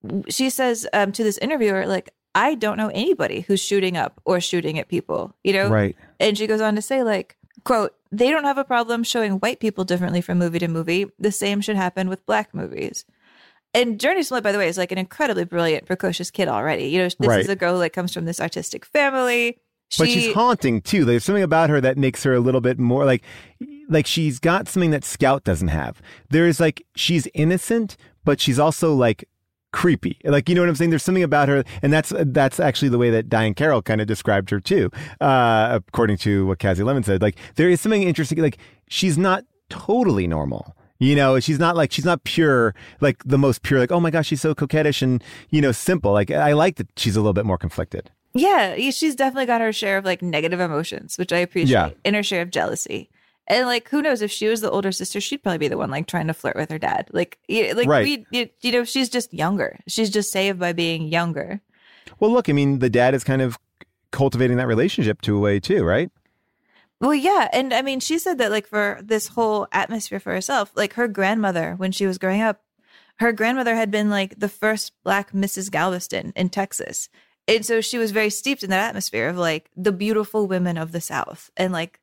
she says to this interviewer, like, I don't know anybody who's shooting up or shooting at people, you know? Right. And she goes on to say, like, quote, they don't have a problem showing white people differently from movie to movie. The same should happen with black movies. And Jurnee Smollett, by the way, is like an incredibly brilliant, precocious kid already. You know, this is a girl that comes from this artistic family. But she's haunting too. There's something about her that makes her a little bit more like she's got something that Scout doesn't have. There's like, she's innocent, but she's also like creepy. Like, you know what I'm saying? There's something about her. And that's actually the way that Diahann Carroll kind of described her too. According to what Kasi Lemmons said, like there is something interesting. Like she's not totally normal. You know, she's not pure, like the most pure, like, oh my gosh, she's so coquettish and, you know, simple. Like I like that she's a little bit more conflicted. Yeah, she's definitely got her share of like negative emotions, which I appreciate, and her share of jealousy. And like, who knows, if she was the older sister, she'd probably be the one like trying to flirt with her dad. Like, right. you know, she's just younger. She's just saved by being younger. Well, look, I mean, the dad is kind of cultivating that relationship to a way too, right? Well, yeah. And I mean, she said that like for this whole atmosphere for herself, like her grandmother, when she was growing up, her grandmother had been like the first Black Mrs. Galveston in Texas. And so she was very steeped in that atmosphere of like the beautiful women of the South and like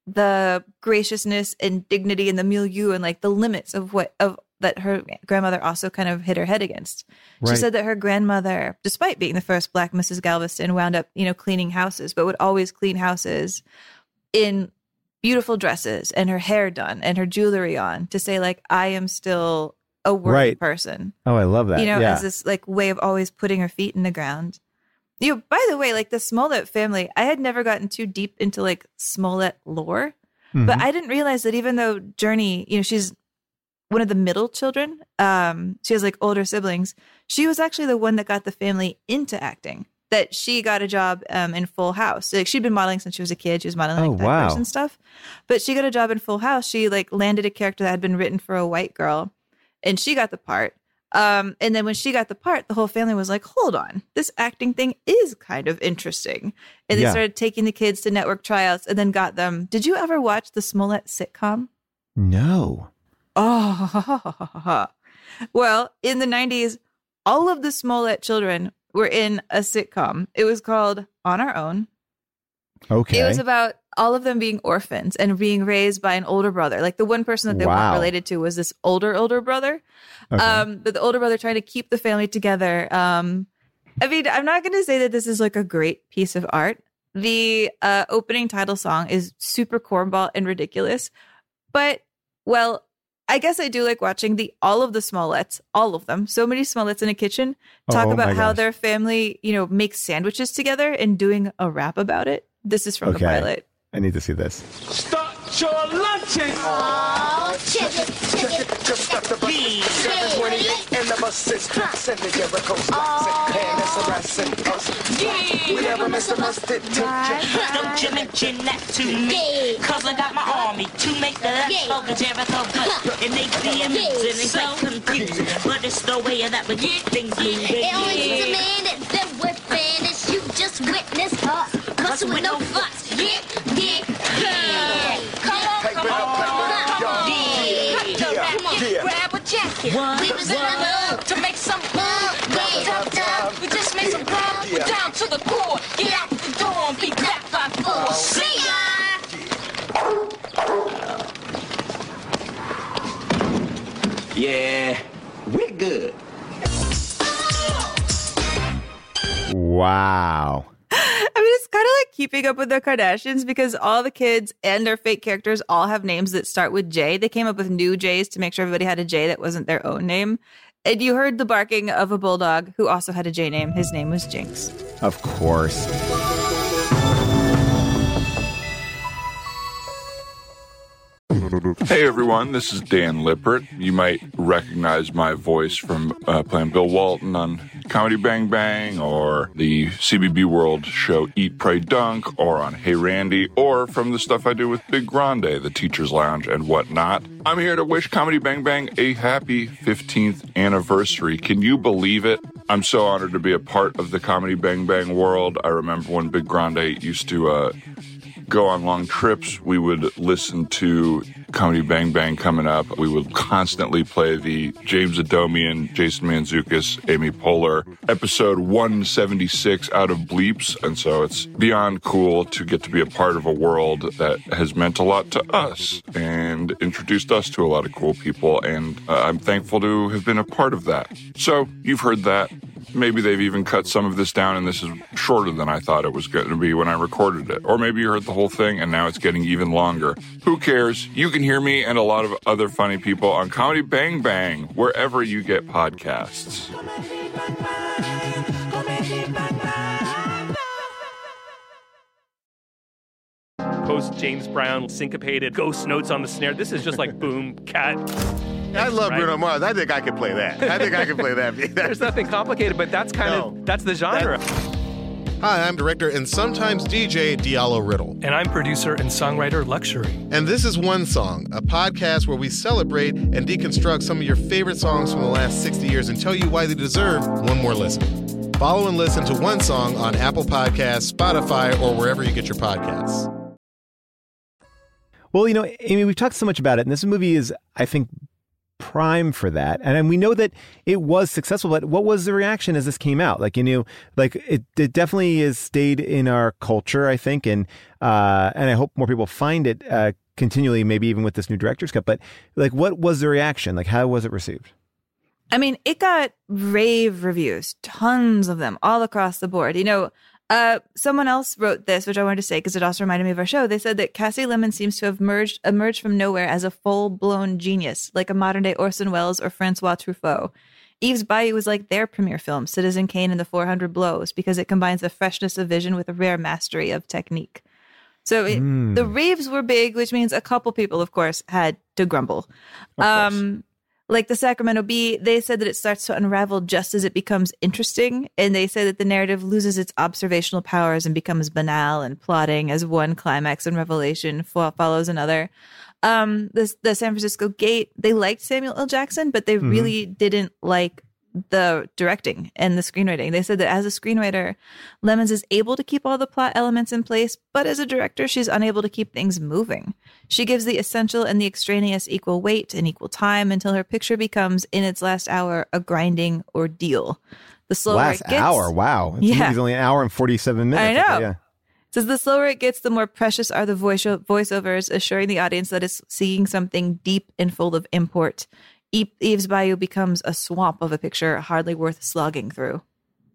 the graciousness and dignity and the milieu and like the limits of that her grandmother also kind of hit her head against. Right. She said that her grandmother, despite being the first Black Mrs. Galveston, wound up, you know, cleaning houses, but would always clean houses in beautiful dresses and her hair done and her jewelry on to say like, I am still a worthy person. Oh, I love that. You know, as this like way of always putting her feet in the ground. You know, by the way, like the Smollett family, I had never gotten too deep into like Smollett lore, but I didn't realize that even though Jurnee, you know, she's one of the middle children, she has like older siblings, she was actually the one that got the family into acting. That she got a job in Full House. Like she'd been modeling since she was a kid. She was modeling like diapers and stuff. But she got a job in Full House. She like landed a character that had been written for a white girl, and she got the part. And then when she got the part, the whole family was like, hold on, this acting thing is kind of interesting. And they started taking the kids to network tryouts and then got them. Did you ever watch the Smollett sitcom? No. Oh, well, in the 90s, all of the Smollett children were in a sitcom. It was called On Our Own. Okay. It was about all of them being orphans and being raised by an older brother. Like the one person that they weren't related to was this older brother. Okay. But the older brother trying to keep the family together. I mean, I'm not going to say that this is like a great piece of art. The opening title song is super cornball and ridiculous. But, well, I guess I do like watching all of the Smolletts, all of them, so many Smolletts in a kitchen, talk about how their family, you know, makes sandwiches together and doing a rap about it. This is from the pilot. I need to see this. Start your luncheon. Oh, chicken. Just got the beat. 728 and the buses. Send the Jericho spots and pan and harassing. We never miss a mustard. Don't you mention that to me. Cause I got my army to make the left of the Jericho cut. It may be amusing and so confusing, but it's the way that we get things moving. It only takes a minute, then we're finished. You just witnessed us. Cause with no fuss. Yeah. Come on. Grab a jacket. We was in the mood to make some love. Down. We just made some love. We're down to the core. Get out the door and be back by 4. See ya. Yeah, we're good. Wow. I mean, it's kind of like Keeping Up with the Kardashians because all the kids and their fake characters all have names that start with J. They came up with new J's to make sure everybody had a J that wasn't their own name. And you heard the barking of a bulldog who also had a J name. His name was Jinx. Of course. Hey everyone, this is Dan Lippert. You might recognize my voice from playing Bill Walton on Comedy Bang Bang, or the CBB World show Eat, Pray, Dunk, or on Hey Randy, or from the stuff I do with Big Grande, the Teacher's Lounge, and whatnot. I'm here to wish Comedy Bang Bang a happy 15th anniversary. Can you believe it? I'm so honored to be a part of the Comedy Bang Bang world. I remember when Big Grande used to go on long trips, we would listen to Comedy Bang Bang coming up. We would constantly play the James Adomian, Jason Mantzoukas, Amy Poehler, episode 176 out of Bleeps. And so it's beyond cool to get to be a part of a world that has meant a lot to us and introduced us to a lot of cool people. And I'm thankful to have been a part of that. So you've heard that. Maybe they've even cut some of this down and this is shorter than I thought it was going to be when I recorded it. Or maybe you heard the whole thing and now it's getting even longer. Who cares? You can hear me and a lot of other funny people on Comedy Bang Bang, wherever you get podcasts. Post James Brown syncopated ghost notes on the snare. This is just like boom, cat. I love right? Bruno Mars. I think I could play that. There's nothing complicated, but that's that's the genre. Hi, I'm director and sometimes DJ Diallo Riddle. And I'm producer and songwriter Luxury. And this is One Song, a podcast where we celebrate and deconstruct some of your favorite songs from the last 60 years and tell you why they deserve one more listen. Follow and listen to One Song on Apple Podcasts, Spotify, or wherever you get your podcasts. Well, you know, Amy, we've talked so much about it, and this movie is, I think, prime for that. And we know that it was successful, but what was the reaction as this came out? Like, you know, like it definitely has stayed in our culture, I think. And I hope more people find it continually, maybe even with this new director's cut. But like, what was the reaction? Like, how was it received? I mean, it got rave reviews, tons of them all across the board. You know, someone else wrote this, which I wanted to say because it also reminded me of our show. They said that Kasi Lemmons seems to have emerged from nowhere as a full-blown genius, like a modern-day Orson Welles or Francois Truffaut. Eve's Bayou was like their premiere film, Citizen Kane and the 400 Blows, because it combines the freshness of vision with a rare mastery of technique. So the raves were big, which means a couple people, of course, had to grumble. Like the Sacramento Bee, they said that it starts to unravel just as it becomes interesting. And they say that the narrative loses its observational powers and becomes banal and plotting as one climax and revelation follows another. The San Francisco Gate, they liked Samuel L. Jackson, but they really didn't like the directing and the screenwriting. They said that as a screenwriter, Lemmons is able to keep all the plot elements in place, but as a director, she's unable to keep things moving. She gives the essential and the extraneous equal weight and equal time until her picture becomes, in its last hour, a grinding ordeal. The slower last it gets, hour, wow. The movie's only an hour and 47 minutes. I know. Yeah. It says the slower it gets, the more precious are the voiceovers, assuring the audience that it's seeing something deep and full of import. Eve's Bayou becomes a swamp of a picture hardly worth slogging through.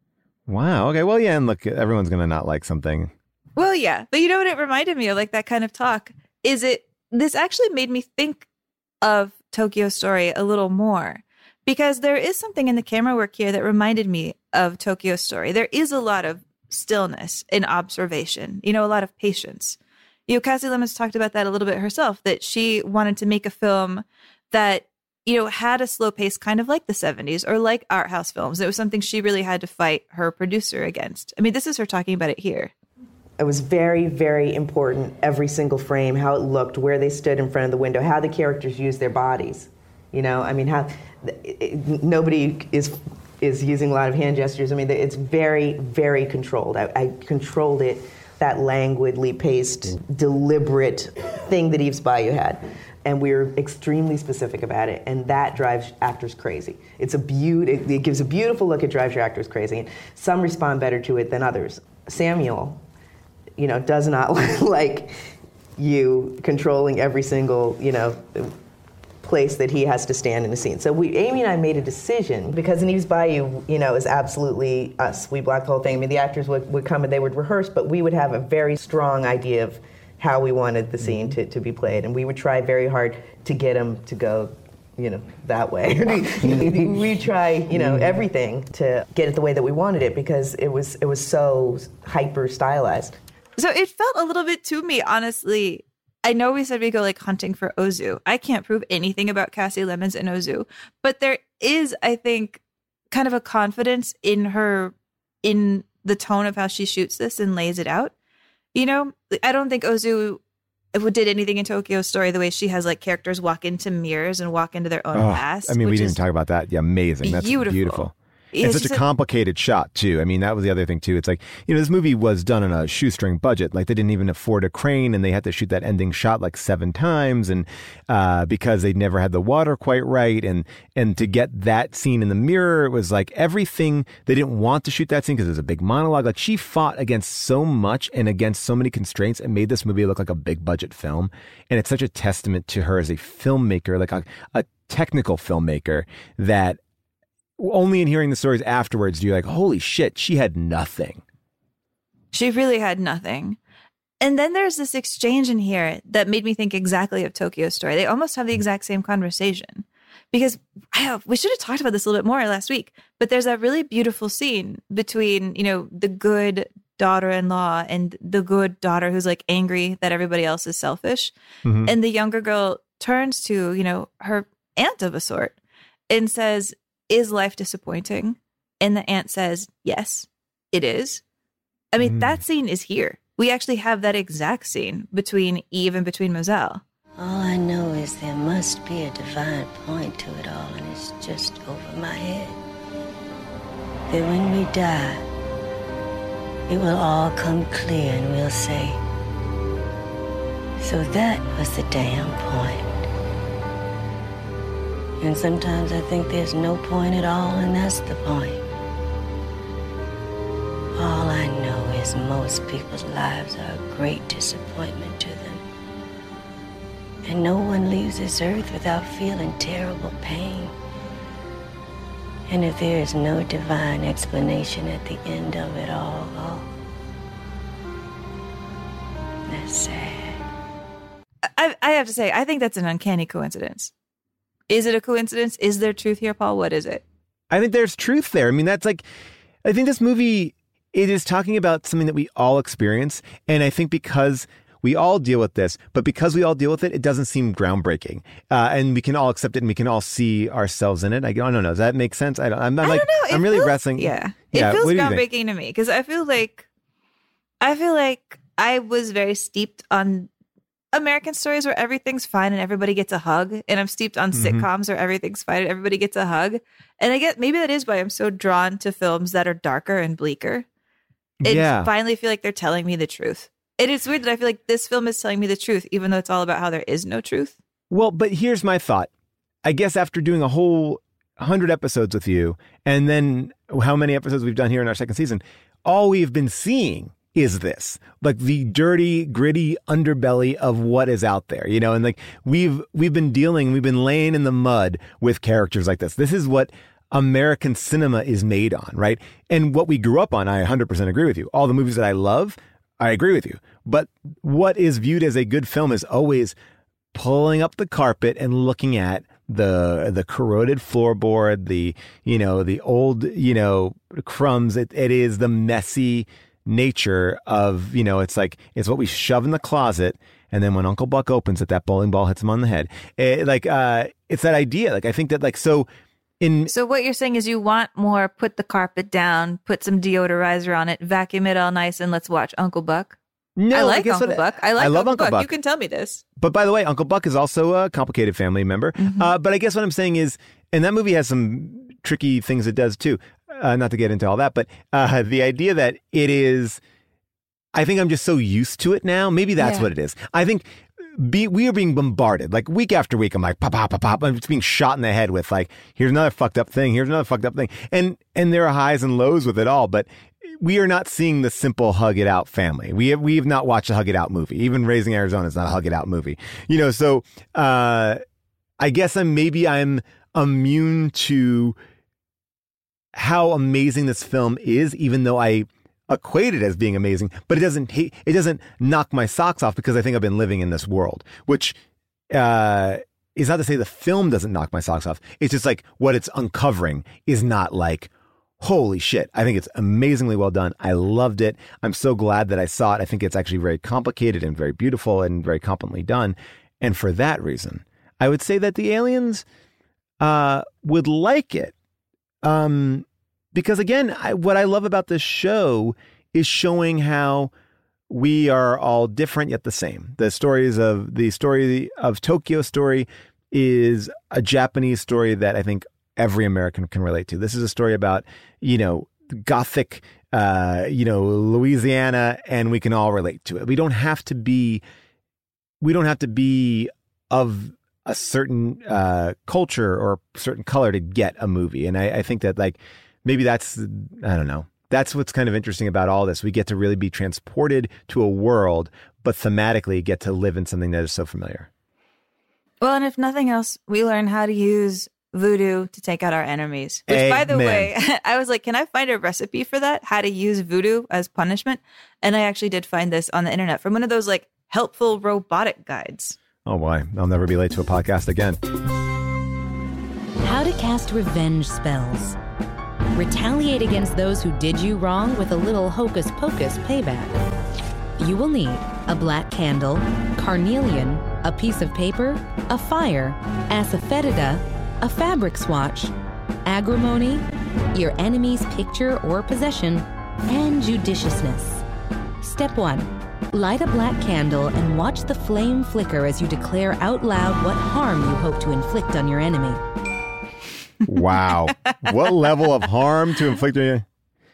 Wow. Okay. Well, yeah. And look, everyone's going to not like something. Well, yeah. But you know what it reminded me of, like that kind of talk, is this actually made me think of Tokyo Story a little more, because there is something in the camera work here that reminded me of Tokyo Story. There is a lot of stillness and observation, you know, a lot of patience. You know, Kasi Lemmons talked about that a little bit herself, that she wanted to make a film that, you know, had a slow pace, kind of like the 70s or like art house films. It was something she really had to fight her producer against. I mean, this is her talking about it here. It was very, very important, every single frame, how it looked, where they stood in front of the window, how the characters used their bodies. You know, I mean, how nobody is using a lot of hand gestures. I mean, it's very, very controlled. I controlled it, that languidly paced, deliberate thing that Eve's Bayou had. And we're extremely specific about it, and that drives actors crazy. It gives a beautiful look. It drives your actors crazy. Some respond better to it than others. Samuel, you know, does not like you controlling every single, you know, place that he has to stand in a scene. So Amy and I made a decision, because in Eve's Bayou, you know, is absolutely us. We blocked the whole thing. I mean, the actors would come and they would rehearse, but we would have a very strong idea of how we wanted the scene to be played. And we would try very hard to get them to go, you know, that way. We try, you know, everything to get it the way that we wanted it, because it was so hyper stylized. So it felt a little bit to me, honestly. I know we said we go like hunting for Ozu. I can't prove anything about Kasi Lemmons and Ozu, but there is, I think, kind of a confidence in her, in the tone of how she shoots this and lays it out. You know, I don't think Ozu did anything in Tokyo Story the way she has like characters walk into mirrors and walk into their own past. I mean, we didn't even talk about that. Yeah, amazing. That's beautiful. And such a complicated shot, too. I mean, that was the other thing, too. It's like, this movie was done on a shoestring budget. Like, they didn't even afford a crane, and they had to shoot that ending shot like 7 times, and because they never had the water quite right. And to get that scene in the mirror, it was like everything. They didn't want to shoot that scene because it was a big monologue. Like, she fought against so much and against so many constraints and made this movie look like a big budget film. And it's such a testament to her as a filmmaker, like a technical filmmaker, that only in hearing the stories afterwards do you like, holy shit, she had nothing. She really had nothing. And then there's this exchange in here that made me think exactly of Tokyo Story. They almost have the exact same conversation. Because we should have talked about this a little bit more last week, but there's a really beautiful scene between, the good daughter-in-law and the good daughter who's like angry that everybody else is selfish. Mm-hmm. And the younger girl turns to, her aunt of a sort and says, "Is life disappointing?" And the aunt says, "Yes, it is." I mean, that scene is here. We actually have that exact scene between Eve and between Moselle. All I know is there must be a divine point to it all, and it's just over my head. That when we die, it will all come clear and we'll say, so that was the damn point. And sometimes I think there's no point at all, and that's the point. All I know is most people's lives are a great disappointment to them. And no one leaves this earth without feeling terrible pain. And if there is no divine explanation at the end of it all, oh, that's sad. I have to say, I think that's an uncanny coincidence. Is it a coincidence? Is there truth here, Paul? What is it? I think there's truth there. I mean, I think this movie, it is talking about something that we all experience. And I think because we all deal with this, but because we all deal with it, it doesn't seem groundbreaking. And we can all accept it and we can all see ourselves in it. I don't know. Does that make sense? I don't know. I'm really wrestling. Yeah. It feels groundbreaking to me because I feel like I was very steeped on American stories where everything's fine and everybody gets a hug. And I'm steeped on sitcoms where everything's fine and everybody gets a hug. And I get maybe that is why I'm so drawn to films that are darker and bleaker. And finally feel like they're telling me the truth. And it's weird that I feel like this film is telling me the truth, even though it's all about how there is no truth. Well, but here's my thought. I guess after doing a whole 100 episodes with you, and then how many episodes we've done here in our second season, all we've been seeing is this, like the dirty, gritty underbelly of what is out there, and like we've been laying in the mud with characters like this. This is what American cinema is made on, right? And what we grew up on, I 100% agree with you. All the movies that I love, I agree with you. But what is viewed as a good film is always pulling up the carpet and looking at the corroded floorboard, the old, crumbs. It is the messy nature of, it's what we shove in the closet. And then when Uncle Buck opens it, that bowling ball hits him on the head. It's that idea. I think that So what you're saying is you want more, put the carpet down, put some deodorizer on it, vacuum it all nice, and let's watch Uncle Buck. No, I like Uncle Buck. I love Uncle Buck. You can tell me this. But by the way, Uncle Buck is also a complicated family member. But I guess what I'm saying is, and that movie has some tricky things it does too. Not to get into all that, but the idea that it is, I think I'm just so used to it now. Maybe that's what it is. I think we are being bombarded like week after week. I'm like, pop, pop, pop, pop. I'm just being shot in the head with like, here's another fucked up thing. Here's another fucked up thing. And there are highs and lows with it all, but we are not seeing the simple hug it out family. We have not watched a hug it out movie. Even Raising Arizona is not a hug it out movie. So I guess I'm immune to how amazing this film is, even though I equate it as being amazing, but it doesn't knock my socks off because I think I've been living in this world, which is not to say the film doesn't knock my socks off. It's just like what it's uncovering is not like, holy shit. I think it's amazingly well done. I loved it. I'm so glad that I saw it. I think it's actually very complicated and very beautiful and very competently done. And for that reason, I would say that the aliens would like it. Because again, what I love about this show is showing how we are all different yet the same. The story of Tokyo Story is a Japanese story that I think every American can relate to. This is a story about, Gothic, Louisiana, and we can all relate to it. We don't have to be of a certain culture or certain color to get a movie. And I think that maybe that's, I don't know. That's what's kind of interesting about all this. We get to really be transported to a world, but thematically get to live in something that is so familiar. Well, and if nothing else, we learn how to use voodoo to take out our enemies. Which, by the way, I was like, can I find a recipe for that? How to use voodoo as punishment? And I actually did find this on the internet from one of those helpful robotic guides. Oh boy, I'll never be late to a podcast again. How to cast revenge spells. Retaliate against those who did you wrong with a little hocus-pocus payback. You will need a black candle, carnelian, a piece of paper, a fire, asafoetida, a fabric swatch, agrimony, your enemy's picture or possession, and judiciousness. Step 1. Light a black candle and watch the flame flicker as you declare out loud what harm you hope to inflict on your enemy. Wow. What level of harm to inflict on you?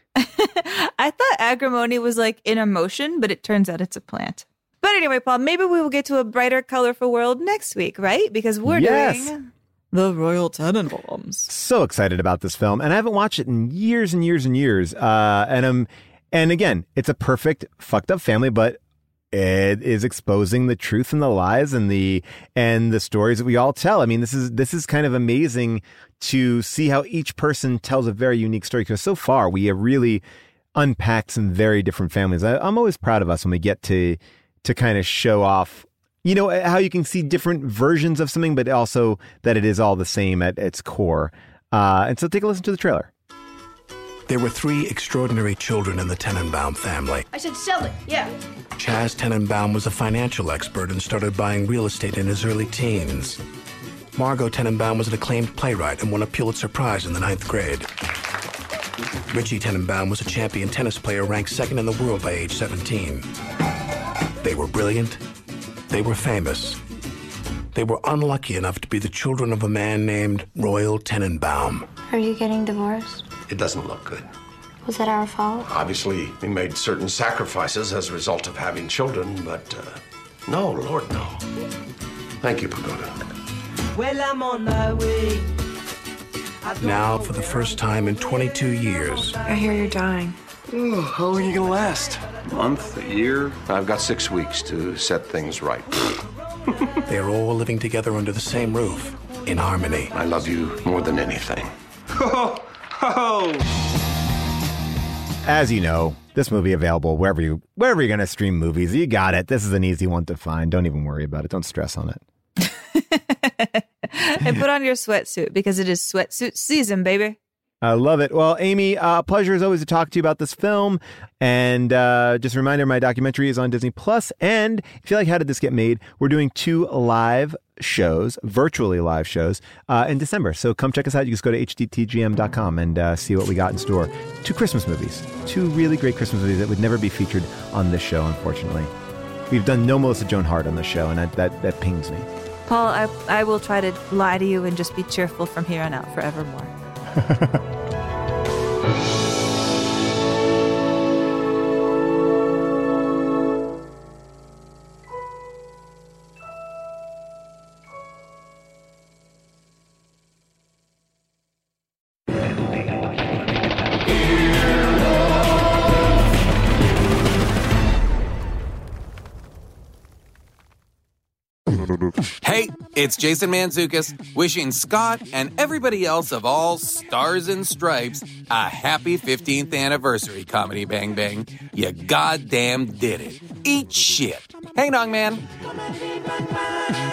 I thought agrimony was an emotion, but it turns out it's a plant. But anyway, Paul, maybe we will get to a brighter, colorful world next week, right? Because we're doing the Royal Tenenbaums. So excited about this film. And I haven't watched it in years and years and years. And again, it's a perfect fucked up family, but it is exposing the truth and the lies and the stories that we all tell. I mean, this is kind of amazing to see how each person tells a very unique story, because so far we have really unpacked some very different families. I'm always proud of us when we get to kind of show off, how you can see different versions of something, but also that it is all the same at its core. And so take a listen to the trailer. There were 3 extraordinary children in the Tenenbaum family. I said sell it, yeah. Chaz Tenenbaum was a financial expert and started buying real estate in his early teens. Margot Tenenbaum was an acclaimed playwright and won a Pulitzer Prize in the 9th grade. Richie Tenenbaum was a champion tennis player ranked 2nd in the world by age 17. They were brilliant. They were famous. They were unlucky enough to be the children of a man named Royal Tenenbaum. Are you getting divorced? It doesn't look good. Was that our fault? Obviously, we made certain sacrifices as a result of having children, but no, Lord, no. Thank you, Pagoda. Well, I'm on my way. Now, for the first time in 22 years. I hear you're dying. Oh, how long are you gonna last? A month, a year? I've got 6 weeks to set things right. They're all living together under the same roof, in harmony. I love you more than anything. As you know, this movie available wherever you're going to stream movies. You got it. This is an easy one to find. Don't even worry about it. Don't stress on it. And put on your sweatsuit, because it is sweatsuit season, baby. I love it. Well, Amy, pleasure as always to talk to you about this film. And just a reminder, my documentary is on Disney+. And if you like How Did This Get Made, we're doing 2 live shows, virtually live shows, in December. So come check us out. You just go to hdtgm.com and see what we got in store. 2 Christmas movies. 2 really great Christmas movies that would never be featured on this show, unfortunately. We've done no Melissa Joan Hart on the show, and that pings me. Paul, I will try to lie to you and just be cheerful from here on out forevermore. Hey, it's Jason Mantzoukas, wishing Scott and everybody else of all stars and stripes a happy 15th anniversary, Comedy Bang Bang. You goddamn did it. Eat shit. Hey, Dong Man.